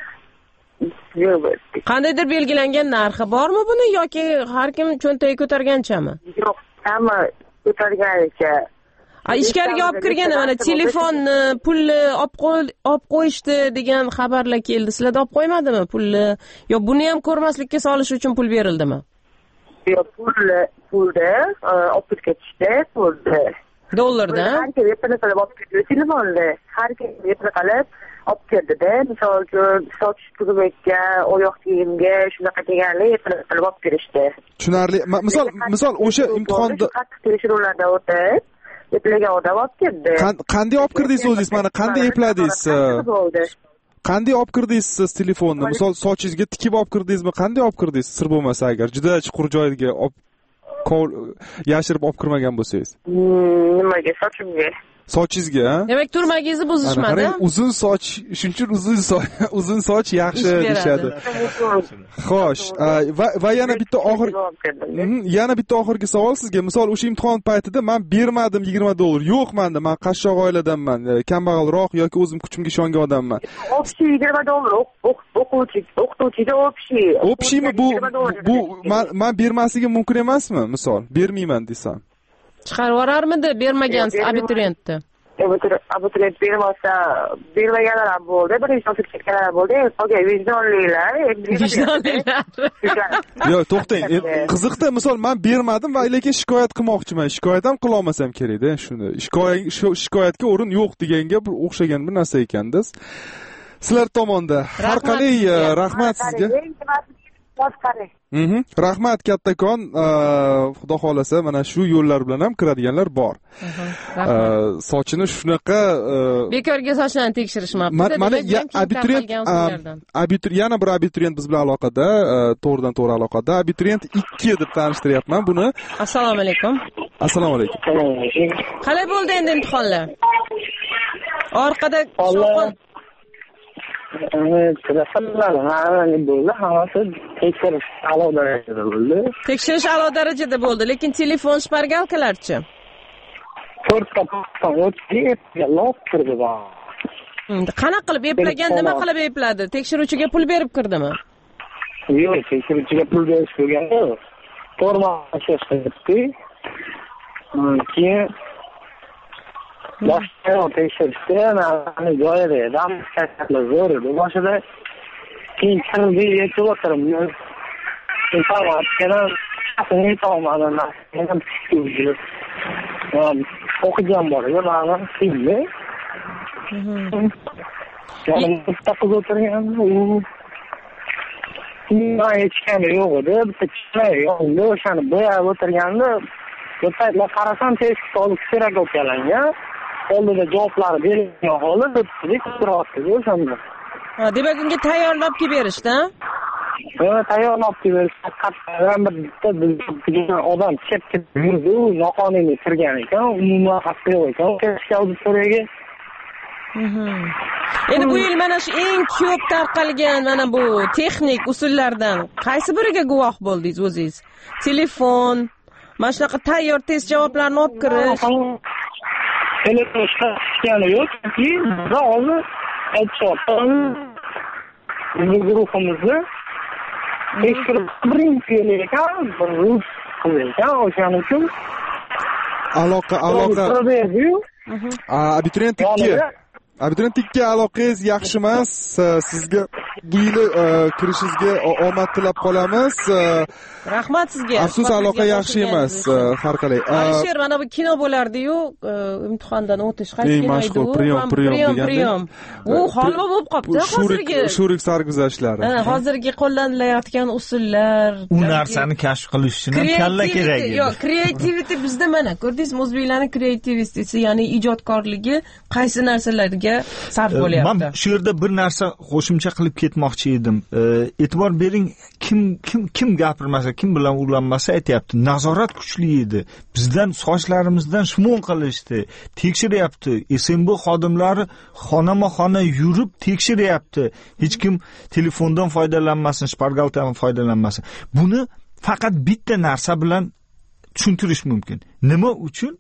qandaydir belgilangan narxi bormi buni yoki har kim cho'ntagiga ko'targanchami? Yo'q, hamma ko'targanicha. Ichkariga olib kirganda mana telefonni, pulni olib qo'yishdi degan xabarlar keldi. Sizlarda olib qo'ymadimi pulni? Yo buni ham ko'rmaslikka solish uchun pul berildimi? Yo'q, pulni olib ketishdi, pulni. Dollarda? Har kim yepini qilib olib ketdi telefonni. Har kim yepini qilib olib keldi-da. Misol uchun soch tugmakka, oyoq kiyimga shunaqa deganlar yepini qilib olib kirishdi. Tushunarli. Misol o'sha imtihonda qattiq tekshiruvlardan o'tib eplagan odam olib keldi. Qanday olib kirdingiz o'zingiz? Mana qanday epladingiz? Qanday olib kirdingiz siz telefonni? Misol sochingizga tikib olib kirdingizmi? Qanday olib kirdingiz? Sir bo'lmasa agar juda chuqur joyga yashirib olib kirmagan bo'lsangiz. Nimaga? Sochimga. Sochingizga? Demak, turmagingizni buzishmadi. Uzun soch, shuning uchun uzun soch yaxshi deyshadi. Xo'sh, va yana bitta oxirgi savol sizga. Misol o'sha imtihon paytida men bermadim $20. Yo'q menda, men qashshoq oiladanman, kambag'alroq yoki o'zim kuchimga ishongan odamman. Общий $20 o'qituvchiga общийmi bu men bermasligim mumkin emasmi? Misol, bermayman desam. Chiqarib yuborarmidi bermagansiz abituriyentni? Abituriyent bermaganlar ham bo'ldi, birinchi o'qib ketganlar ham bo'ldi. Qolgan vijdonlilar. Yo'q, to'xtang. Qiziqda, misol men bermadim va lekin shikoyat qilmoqchiman. Shikoyat ham qila olmasam kerak-da, shuni. Shikoyatga o'rin yo'q deganga bir o'xshagan bir narsa ekanda. Sizlar tomonda har qalay rahmat sizga. Rahmat kattakon. Xudo xolasa mana shu yo'llar bilan ham kiradiganlar bor. Sochini shunaqa bekorga sochlarni tekshirishmabdi. Mana yana bir abituriyent biz bilan aloqada, to'g'ridan to'g'ri aloqada. Abituriyent 2 deb tanishtiryapman buni. Assalomu alaykum. Assalomu alaykum. Qalay bo'ldi endi imtihonlar? Orqada shovqin tekshirish a'lo darajada bo'ldi. Tekshirish a'lo darajada bo'ldi, lekin telefon shpargalkalarchi? 4 ta o'tib kirdi. Qanaqa qilib eplagan, nima qilib epladi? Tekshiruvchiga pul berib kirdimi? Yo'q, tekshiruvchiga pul berish bo'lganda forma yashashdi. Keyin boshqa tekshirishdi, mana joyida damskatlar zo'r edi. Boshida keyin kirdi, yechib o'tirdim. Informatsiyadan olmadim. O'qigan bor edi, mana filmi. Qiz o'tirganda u hechkani yo'q edi. Bitta chiqmay yo'qdi, o'shani bo'yab o'tirganda bir paytlar qarasam test olib kerak o'tganlanga. Oldida javoblari berilgan holda turibdi o'shanda. Demak, unga tayyorlab kelib berishdi, ha? Tayyorlab kelib berishdi. Qattiqdan bitta odam chepkib yurdi, noqonuniy kirgan ekan, umuman haqqi yo'q ekan. Auditoriyaga Endi bu yil mana shu eng ko'p tarqalgan mana bu texnik usullardan qaysi biriga guvoh bo'ldingiz o'zingiz? Telefon, mana shunaqa tayyor test javoblarni olib kirish. Telefon ishlatgani yo'q, chunki hozir aytishyapti. Bizning guruhimizni tekshirib birinchi yil ekan, bir qilgan o'shaning uchun aloqa abituriyentlikka aloqangiz yaxshi emas. Sizga bu yil kirishingizga omad tilab qolamiz. Rahmat sizga. Afsus, aloqa yaxshi emas har qalay. Alisher, mana bu kino bo'lardi-yu, imtihondan o'tish qaysi kino edi? Priyom. U holva bo'lib qopti hozirgi. Shurik sarguzashtlari. Hozirgi qo'llanilayotgan usullar. U narsani kashf qilish uchun ham kalla kerak edi. Yo'q, kreativity bizda mana, ko'rdingizmi, o'zbeklarning kreativitisi, ya'ni ijodkorligi qaysi narsalarga sarf bo'lyapti. Men shu yerda bir narsa qo'shimcha qilib ketmoqchi edim. E'tibor bering, kim gapirmasa, kim bilan ulanmasa aytayapti, nazorat kuchli edi. Bizdan sochlarimizdan shimon qilishdi, tekshiryapti. SMB xodimlari xonama-xona yurib tekshiryapti. Hech kim telefondan foydalanmasin, shpargalkadan foydalanmasin. Buni faqat bitta narsa bilan tushuntirish mumkin. Nima uchun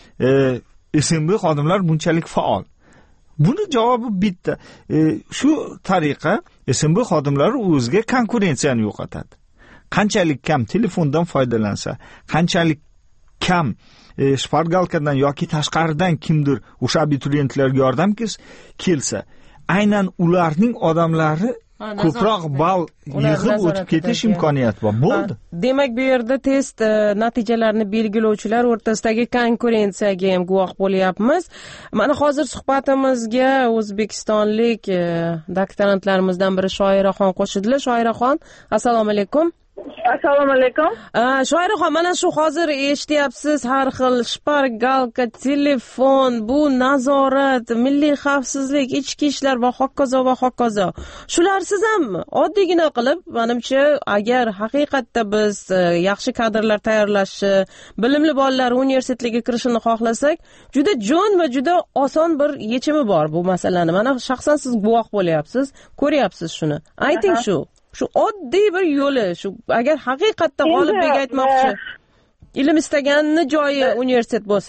SMB xodimlar bunchalik faol? Buni javobi bitta. Shu tariqa SMB xodimlari o'ziga konkurensiyani yo'qotadi. Qanchalik kam telefondan foydalansa, qanchalik kam shpargalkadan yoki tashqaridan kimdir o'sha abituriyentlarga yordam kelsa, aynan ularning odamlari ko'proq ball yig'ib o'tib ketish imkoniyati bor. Bo'ldi. Demak, bu yerda test natijalarini belgilovchilar o'rtasidagi konkurensiyaga ham guvoh bo'lyapmiz. Mana hozir suhbatimizga o'zbekistonlik doktorantlarimizdan biri Shoiraxon qo'shildilar. Shoiraxon, assalomu alaykum. Assalomu alaykum. Shoiraxon, mana shu hozir eshityapsiz, har xil shpargalka, telefon, bu nazorat, milliy xavfsizlik, ichki ishlar va hokazo va hokazo. Shularsiz ham oddiygina qilib, menimcha, agar haqiqatda biz yaxshi kadrlar tayyorlashni, bilimli bolalar universitetga kirishini xohlasak, juda jo'n va juda oson bir yechimi bor bu masalani. Mana shaxsan siz guvoh bo'lyapsiz, ko'ryapsiz shuni. Ayting shu oddiy bir yo'li, shu agar haqiqatda G'olibbek aytmoqchi, ilm istaganni joyi universitet bo'lsa.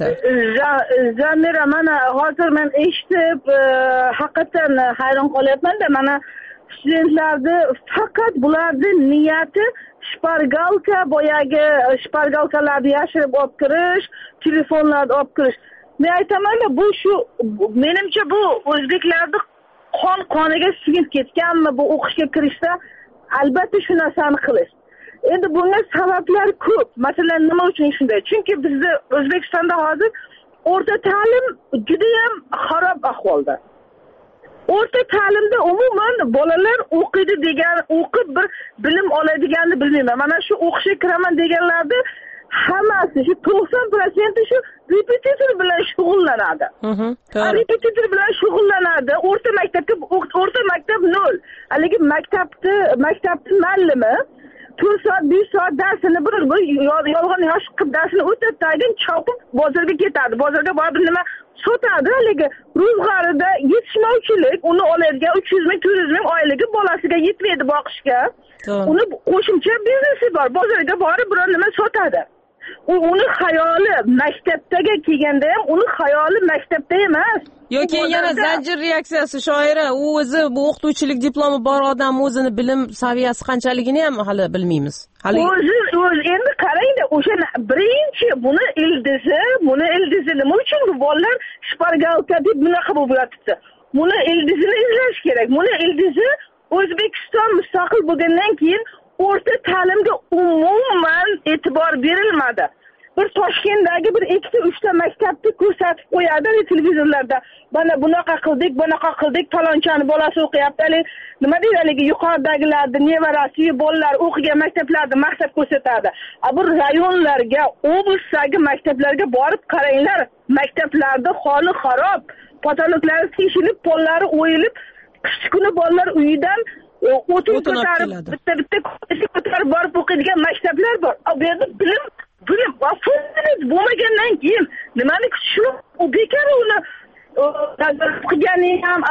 Jamira, mana hozir men eshitib haqiqatan hayron qolyapman-da, mana studentlarni faqat bularning niyati shpargalka, boyagi shpargalkalarni yashirib olib kirish, telefonlarni olib kirish. Men aytaman-da, bu shu menimcha bu o'zbeklarning qoniga singib ketganmi bu o'qishga kirishda? Albatta shu narsani qilish. Endi bunga sabablar ko'p. Masalan, nima uchun shunday? Chunki bizda O'zbekistonda hozir o'rta ta'lim juda ham xarob ahvolda. O'rta ta'limda umuman bolalar o'qiydi degan, o'qib bir bilim oladiganini bilmayman. Mana shu o'qishga kiraman deganlarda hammasi shu 90% shu repetitor bilan shug'ullanadi. Repetitor bilan shug'ullanadi. O'rta maktab 0. Haligi maktabni muallimi 4 soat, 5 soat darsini bir yolg'on yosh qilib darsini o'tadi, tagin chopib bozorga ketadi. Bozorga borib nima sotadi, haligi ro'zg'orida yetishmovchilik, uni oladigan 300 ming, 400 ming oyligi bolasiga yetmaydi boqishga. Uni qo'shimcha biznesi bor. Bozorga borib biror nima sotadi. Uni xayoli maktabdaga kelganda ham uni xayoli maktabda emas. Yoki yana zanjir reaksiyasi Shoira, u o'zi bu o'qituvchilik diplomi bor odam o'zini bilim saviyasi qanchaligini ham hali bilmaymiz. O'zi endi qarangda, o'sha birinchi buni ildizi nima uchun bu bolalar shpargalka deb bunaqa bo'lib yotibdi. Buni ildizini izlash kerak. Buni ildizi O'zbekiston mustaqil bo'lgandan keyin o'rta ta'limga umuman e'tibor berilmadi. Bir Toshkentdagi bir 2-3 maktabni ko'rsatib qo'yadi televizorlarda. Mana bunaqa qildik, talonchani bolasi o'qiyapti. Nima deydi, haligi yuqoridagilarni nevarasi, bolalar o'qigan maktablarda maqsad ko'rsatadi. Bu rayonlarga, oblastdagi maktablarga borib qaranglar. Maktablarda holi xarob, patologlari teshilib, pollari o'yilib, qish kuni bolalar uyidan o'tin ko'tarib, bitta ko'tarib borib o'qiydigan maktablar bor. Bu yerda bilim bo'lmagandan keyin nimani kutish? U bekor uni qilgani ham, bu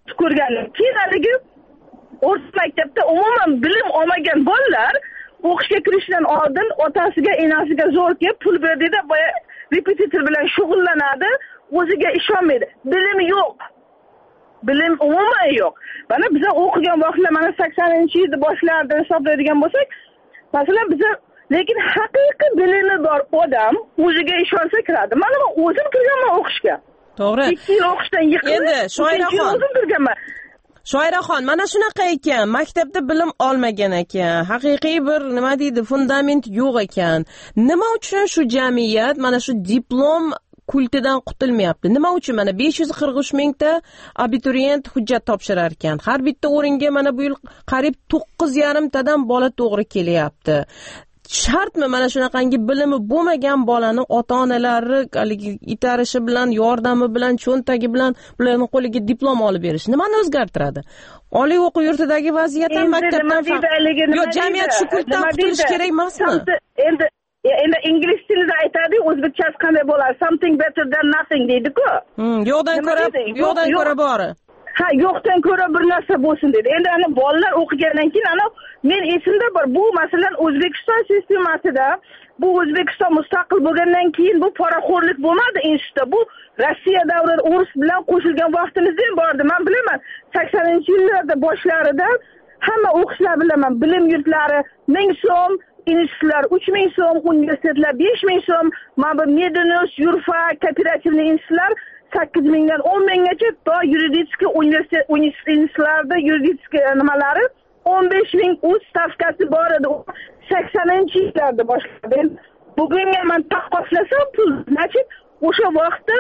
ko'rganim. Keyin haligi o'rta maktabda umuman bilim olmagan bolalar o'qishga kirishdan oldin otasiga, enasiga zo'r kelib pul berdida, boya repetitor bilan shug'ullanadi, o'ziga ishonmaydi. Bilim yo'q. Bilim umuman yo'q. Mana biz o'qigan vaqtlar, mana 80-yil boshlarida hisoblaydigan bo'lsak, masalan biz lekin haqiqiy bilimi bor odam o'ziga ishonsa kiradi. Mana men o'zim kirganman o'qishga. To'g'ri. 2 yil o'qishdan yiqilib, endi o'zim kirganman. Shoiraxon, mana shunaqa ekan, maktabda bilim olmagan ekan, haqiqiy bir nima deydi, fundament yo'q ekan. Nima uchun shu jamiyat mana shu diplom kultidan qutulmayapti? Nima uchun mana 543 mingta abituriyent hujjat topshirar ekan? Har bitta o'ringa mana bu yil qariyb 9,5 tadan bola to'g'ri kelyapti. Shartmi mana shunaqangi bilimi bo'lmagan bolani ota-onalari itarishi bilan, yordami bilan, cho'ntagi bilan ularning qo'liga diplom olib berish nimani o'zgartiradi? Oliy o'quv yurtidagi vaziyat ham maktabdan yo'q, jamiyat shu kultdan qutulish kerak emasmi? Endi ingliz tilida aytadi, o'zbekchasi qanday bo'ladi? Something better than nothing deydi-ku. Yo'qdan ko'ra bori. Ha, yo'qdan ko'ra bir narsa bo'lsin dedi. Endi ana bolalar o'qigandan keyin men esimda bor, bu masalan O'zbekiston sistemasida, bu O'zbekiston mustaqil bo'lgandan keyin bu poraxo'rlik bo'lmadi institutda. Bu Rossiya davrida o'rus bilan qo'shilgan vaqtimizda ham bordi. Men bilaman, 80-yillarda boshlarida hamma o'qishlar bilaman. Bilim yurtlari 1000 so'm, institutlar 3000 so'm, universitetlar 5000 so'm, mana bu Medinus, Yurfa, kooperativniy institutlar 8 mingdan 10 minggacha, to yuridiskiy institutlarda yuridiskiy nimalari 15 ming o'z stavkasi bor edi. 80-yillarda boshladi. Bugunga men taqqoslasam pul, значит, o'sha vaqtda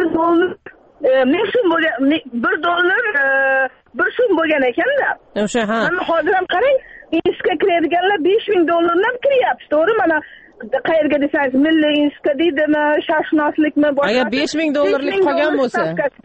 $1 so'm bo'lgan ekanda. O'sha ha. Mana hozir ham qarang, institutga kiradiganlar $5000 kiryapti, to'g'ri? Mana qayerga desangiz, Milliy institut deydimi, sharqshunoslikmi, boshqa. Agar $5000 qolgan bo'lsa.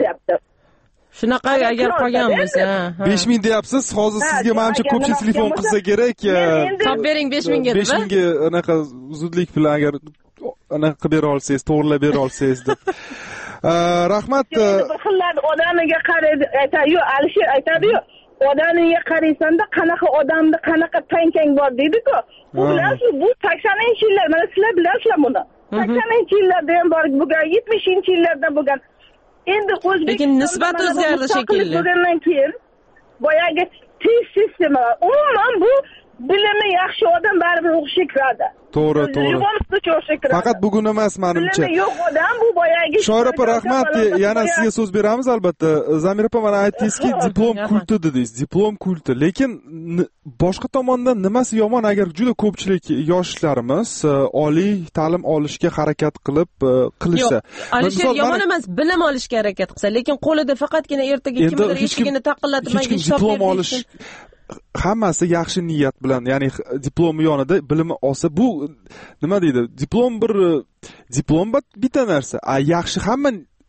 Shunaqa agar qolgan bo'lsa, 5000 deyapsiz, hozir sizga menimcha ko'pchilik telefon qilsa kerak. Top bering 5000 ga. 5000 ga anaqa zudlik bilan agar anaqa qilib bera olsangiz, to'g'rilab bera olsangiz deb. Rahmat. Xillar odamiga qaraydi, aytadi-yu, Alisher aytadi-yu, odamiga qaraysanda qanaqa odamni, qanaqa tankang bor deydi-ku. Bu bilasizmi, bu 80-yillar, mana sizlar bilasizlar buni. 80-yillarda ham bor, bo'lgan 70-yillarda bo'lgan. Endi lekin nisbat o'zgardi shekilli. Bo'lgandan keyin boyagi test sistemi, umuman bu bilimi yaxshi odam baribir o'qishga kiradi. To'g'ri. Faqat bugun emas, menimcha. Bilimi yo'q odam bu boyagi. Shoir opa, rahmat. Yana sizga so'z beramiz albatta. Zamir opa, mana aytdingizki, diplom kulti dedingiz. Diplom kulti. Lekin boshqa tomondan nimasi yomon, agar juda ko'pchilik yoshlarimiz oliy ta'lim olishga harakat qilishsa. Alisher, yomon emas, bilim olishga harakat qilsa, lekin qo'lida faqatgina ertaga kimdir eshigini taqillatib diplom olish, hammasi yaxshi niyat bilan, ya'ni diplomi yonida bilimi olsa, bu nima deydi? Diplom bitta narsa. Yaxshi hamma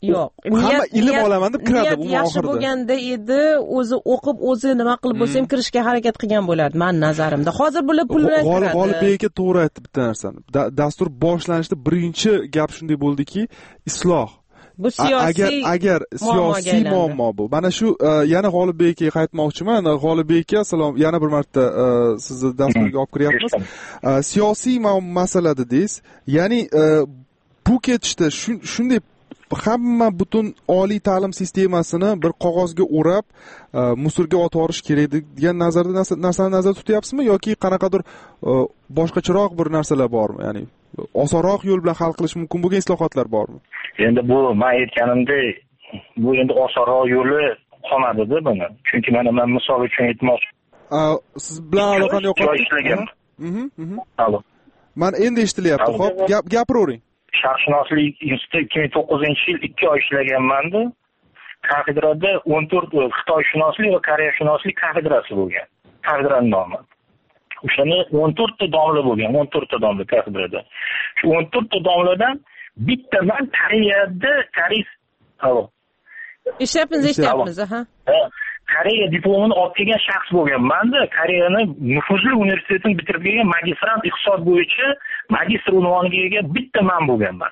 ilm olaman deb kiradi bu oxirida. Yaxshi bo'lganda edi, o'zi o'qib, o'zi nima qilib bo'lsa ham kirishga harakat qilgan bo'lardi, men nazarimda. Hozir bular pul bilan kiradi. G'olib beka to'g'ri aytdi bitta narsani. Dastur boshlanishda birinchi gap shunday bo'ldiki, isloh. Bu siyosiy agar siyosiy muammo bu. Mana shu yana G'olib bekaga qaytmoqchiman. G'olib beka, salom, yana bir marta sizni dasturga olib kiryapmiz. Siyosiy masala dedingiz. Ya'ni bu ketishda shunday hamma butun oliy ta'lim sistemasini bir qog'ozga o'rab musorga otib yuborish kerak degan narsani nazarda tutyapsizmi, yoki qanaqadir boshqacharoq bir narsalar bormi? Ya'ni osonroq yo'l bilan hal qilish mumkin bo'lgan islohotlar bormi? Endi bu men aytganimdek, bu endi osonroq yo'li qolmadi-da buni. Chunki men misol uchun aytmoqchi. Siz bilan aloqani yo'qotdim. Alo. Men endi eshitilyapti. Xo'p, gapiravering. Sharqshunoslik instituti 2009-yil 2 oy ishlaganman-da. Kafedrada 14 Xitoyshunoslik va Koreyashunoslik kafedrasi bo'lgan. Kafedraning nomi. O'shani 14 ta domla bo'lgan, 14 ta domla kafedrada. Shu 14 ta domladan bitta men koreys. Alo. Eshityapmiz, ha. Koreya diplomini olib kelgan shaxs bo'lganman-da. Koreyani nufuzli universitetini bitirib kelgan magistrant iqtisod bo'yicha magistr unvoniga ega bitta men bo'lganman.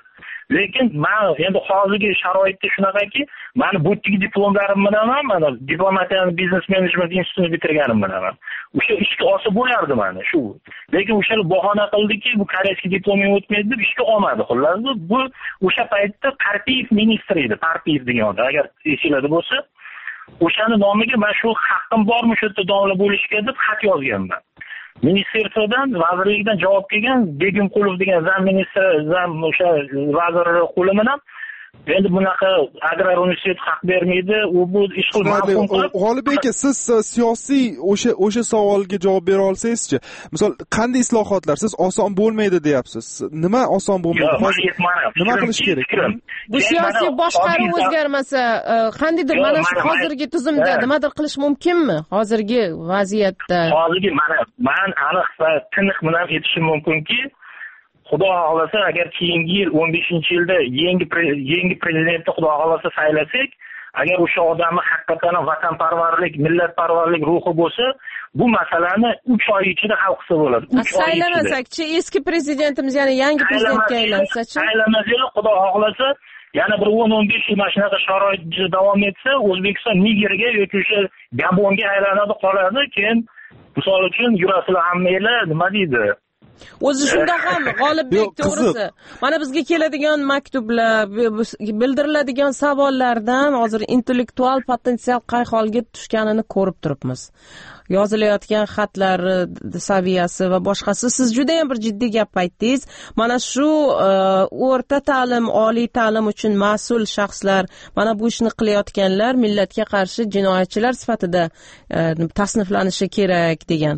lekin men endi hozirgi sharoitda shunaqaki, meni bu yerdagi diplomlarim bilan ham mana diplomatiya biznes menejment institutini bitirganim bilan ham o'sha ishga olsa bo'lardi meni shu. Lekin o'shalar bahona qildiki, bu koreyskiy diploming o'tmaydi deb ishga olmadi. Xullas bu o'sha paytda Parpiyev ministr edi, Parpiyev degan odam, agar esinglarda bo'lsa, o'shani nomiga men shu haqqim bormi shu yerda domla bo'lishga deb xat yozganman. Ministerstvodan, vazirlikdan javob kelgan, Begimqulov degan zam o'sha vazir qo'li bilan endi bunaqa agrar universitet haq bermaydi, u bu ish qilmaydi. G'olib aka, siz siyosiy o'sha savolga javob bera olsangiz-chi? Misol, qanday islohotlar siz oson bo'lmaydi deyapsiz? Nima oson bo'lmaydi? Hozir nima qilish kerak? Bu siyosiy boshqaruv o'zgarmasa, qandaydir mana shu hozirgi tuzumda nimadir qilish mumkinmi? Hozirgi vaziyatda. Hozirgi men aniq va tiniq bilan aytishim mumkinki, Xudo xohlasa agar keyingi yil 15-yilda yangi prezidentni Xudo xohlasa saylasak, agar o'sha odamni haqiqatan vatanparvarlik, millatparvarlik ruhi bo'lsa, bu masalani 3 oy ichida hal qilsa bo'ladi. 3 oy ichida. Saylamasakchi, eski prezidentimiz yana yangi prezidentga aylansa-chi? Saylamaslar, Xudo xohlasa, yana bir 10-15 yil mana shunaqa sharoit davom etsa, O'zbekiston Nigerga yoki o'sha Gabonga aylanadi qoladi, keyin misol uchun yurasizlar hammanglar nima deydi? O'zi shundoq ham G'olibbek, to'g'risi. Mana bizga keladigan maktublar, bildiriladigan savollardan hozir intellektual potensial qay holga tushganini ko'rib turibmiz. Yozilayotgan xatlar saviyasi va boshqasi. Siz juda ham bir jiddiy gap aytdingiz. Mana shu o'rta ta'lim, oliy ta'lim uchun mas'ul shaxslar, mana bu ishni qilayotganlar millatga qarshi jinoyatchilar sifatida tasniflanishi kerak degan.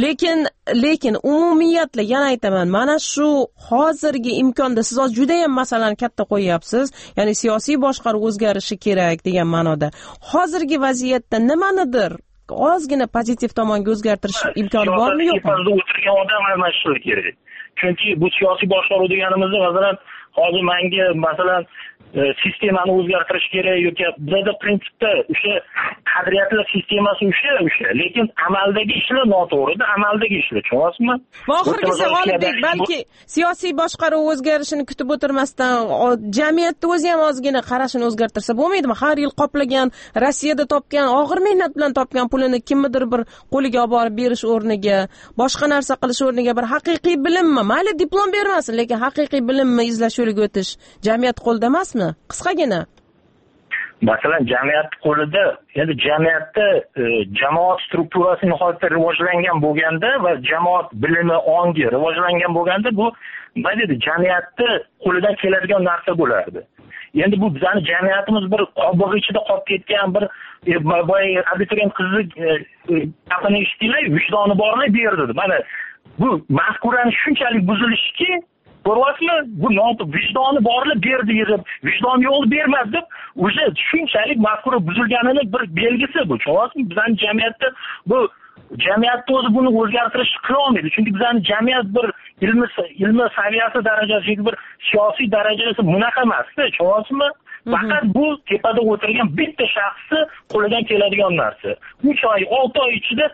Lekin umumiyatla yana aytaman, mana shu hozirgi imkonda siz hozir juda ham masalani katta qo'yyapsiz. Ya'ni siyosiy boshqaruv o'zgarishi kerak degan ma'noda. Hozirgi vaziyatda nimanidir ozgina pozitiv tomonga o'zgartirish imkoni bormi yo'qmi? Tepasida o'tirgan odam almashishi kerak. Chunki bu siyosiy boshqaruv deganimizda masalan hozir menga masalan sistemani o'zgartirish kerak yoki bizda prinsipda o'sha qadriyatlar sistemasi o'sha, lekin amaldagi ishlar noto'g'ri, amaldagi ishlar, tushunyapsizmi? Oxirgisi G'olibbek, balki siyosiy boshqaruv o'zgarishini kutib o'tirmasdan jamiyatda o'zi ham ozgina qarashini o'zgartirsa bo'lmaydimi? Har yil qoplagan, Rossiyada topgan, og'ir mehnat bilan topgan pulini kimnidir bir qo'liga olib borib berish o'rniga, boshqa narsa qilish o'rniga bir haqiqiy bilimmi, mayli diplom bermasin, lekin haqiqiy bilimni izlash yo'liga o'tish jamiyat qo'lida emasmi? Qisqagina. Masalan, jamiyat qo'lida, endi jamiyatda jamoat strukturasi nihoyatda rivojlangan bo'lganda va jamoat bilimi, ongi rivojlangan bo'lganda bu nima deydi, jamiyatda qo'lidan keladigan narsa bo'lardi. Endi bu bizning jamiyatimiz bir qobig'i ichida qolib ketgan bir boy abituriyent qizni gapini eshitdinglar, vijdoni borlar berdi. Mana bu mafkurani shunchalik buzilishki, ko'ryapsizmi? Bu vijdoni borlar berdi yig'ib, vijdon yo'q bermadi deb, o'sha shunchalik mafkura buzilganini bir belgisi bu. Tushunyapsizmi? Bizning jamiyatda bu jamiyatda o'zi buni o'zgartirish qila olmaydi. Chunki bizning jamiyat bir ilmi saviyasi darajasi yoki bir siyosiy darajasi bunaqa emas-da, tushunyapsizmi? Faqat bu tepada o'tirgan bitta shaxsni qo'lidan keladigan narsa. 3 oy, 6 oy ichida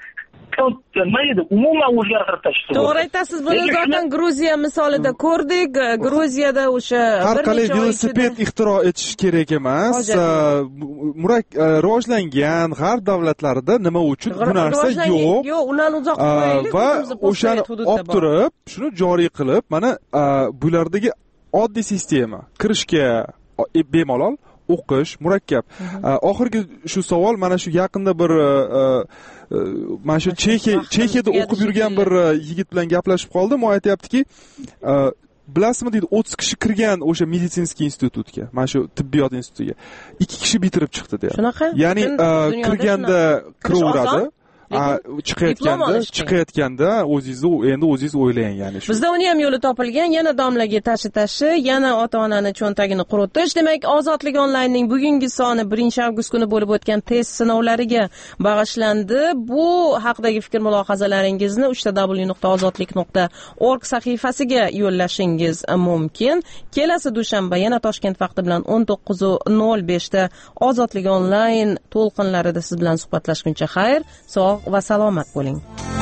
umuman o'zgartirib tashlashdi. To'g'ri aytasiz, buni zaten Gruziya misolida ko'rdik. Gruziyada o'sha har qalay velosiped ixtiro etish kerak emas. Rivojlangan g'arb davlatlarida nima uchun bu narsa yo'q? Yo'q, undan uzoq qo'yaylik. Va o'shani olib turib, shuni joriy qilib, mana bulardagi oddiy sistema, kirishga bemalol, o'qish murakkab. Oxirgi shu savol, mana shu yaqinda bir mana shu Chexiyada o'qib yurgan bir yigit bilan gaplashib qoldim. U aytayaptiki, bilasizmi deydi, 30 kishi kirgan o'sha meditsinskiy institutga, mana shu tibbiyot institutiga. 2 kishi bitirib chiqdi deyapti. Shunaqa? Ya'ni kirganda kiraveradi. chiqayotganda o'zingiz o'ylang, ya'ni shu. Bizda uni ham yo'li topilgan, yana domlaga tashi, yana ota-onani cho'ntagini quritish. Demak, Ozodlik onlaynning bugungi soni 1-avgust kuni bo'lib o'tgan test sinovlariga bag'ishlandi. Bu haqdagi fikr-mulohazalaringizni www.ozodlik.org sahifasiga yo'llashingiz mumkin. Kelasi dushanba yana Toshkent vaqti bilan 19:05 da Ozodlik onlayn to'lqinlarida siz bilan suhbatlashguncha xayr, sog' va salomat bo'ling.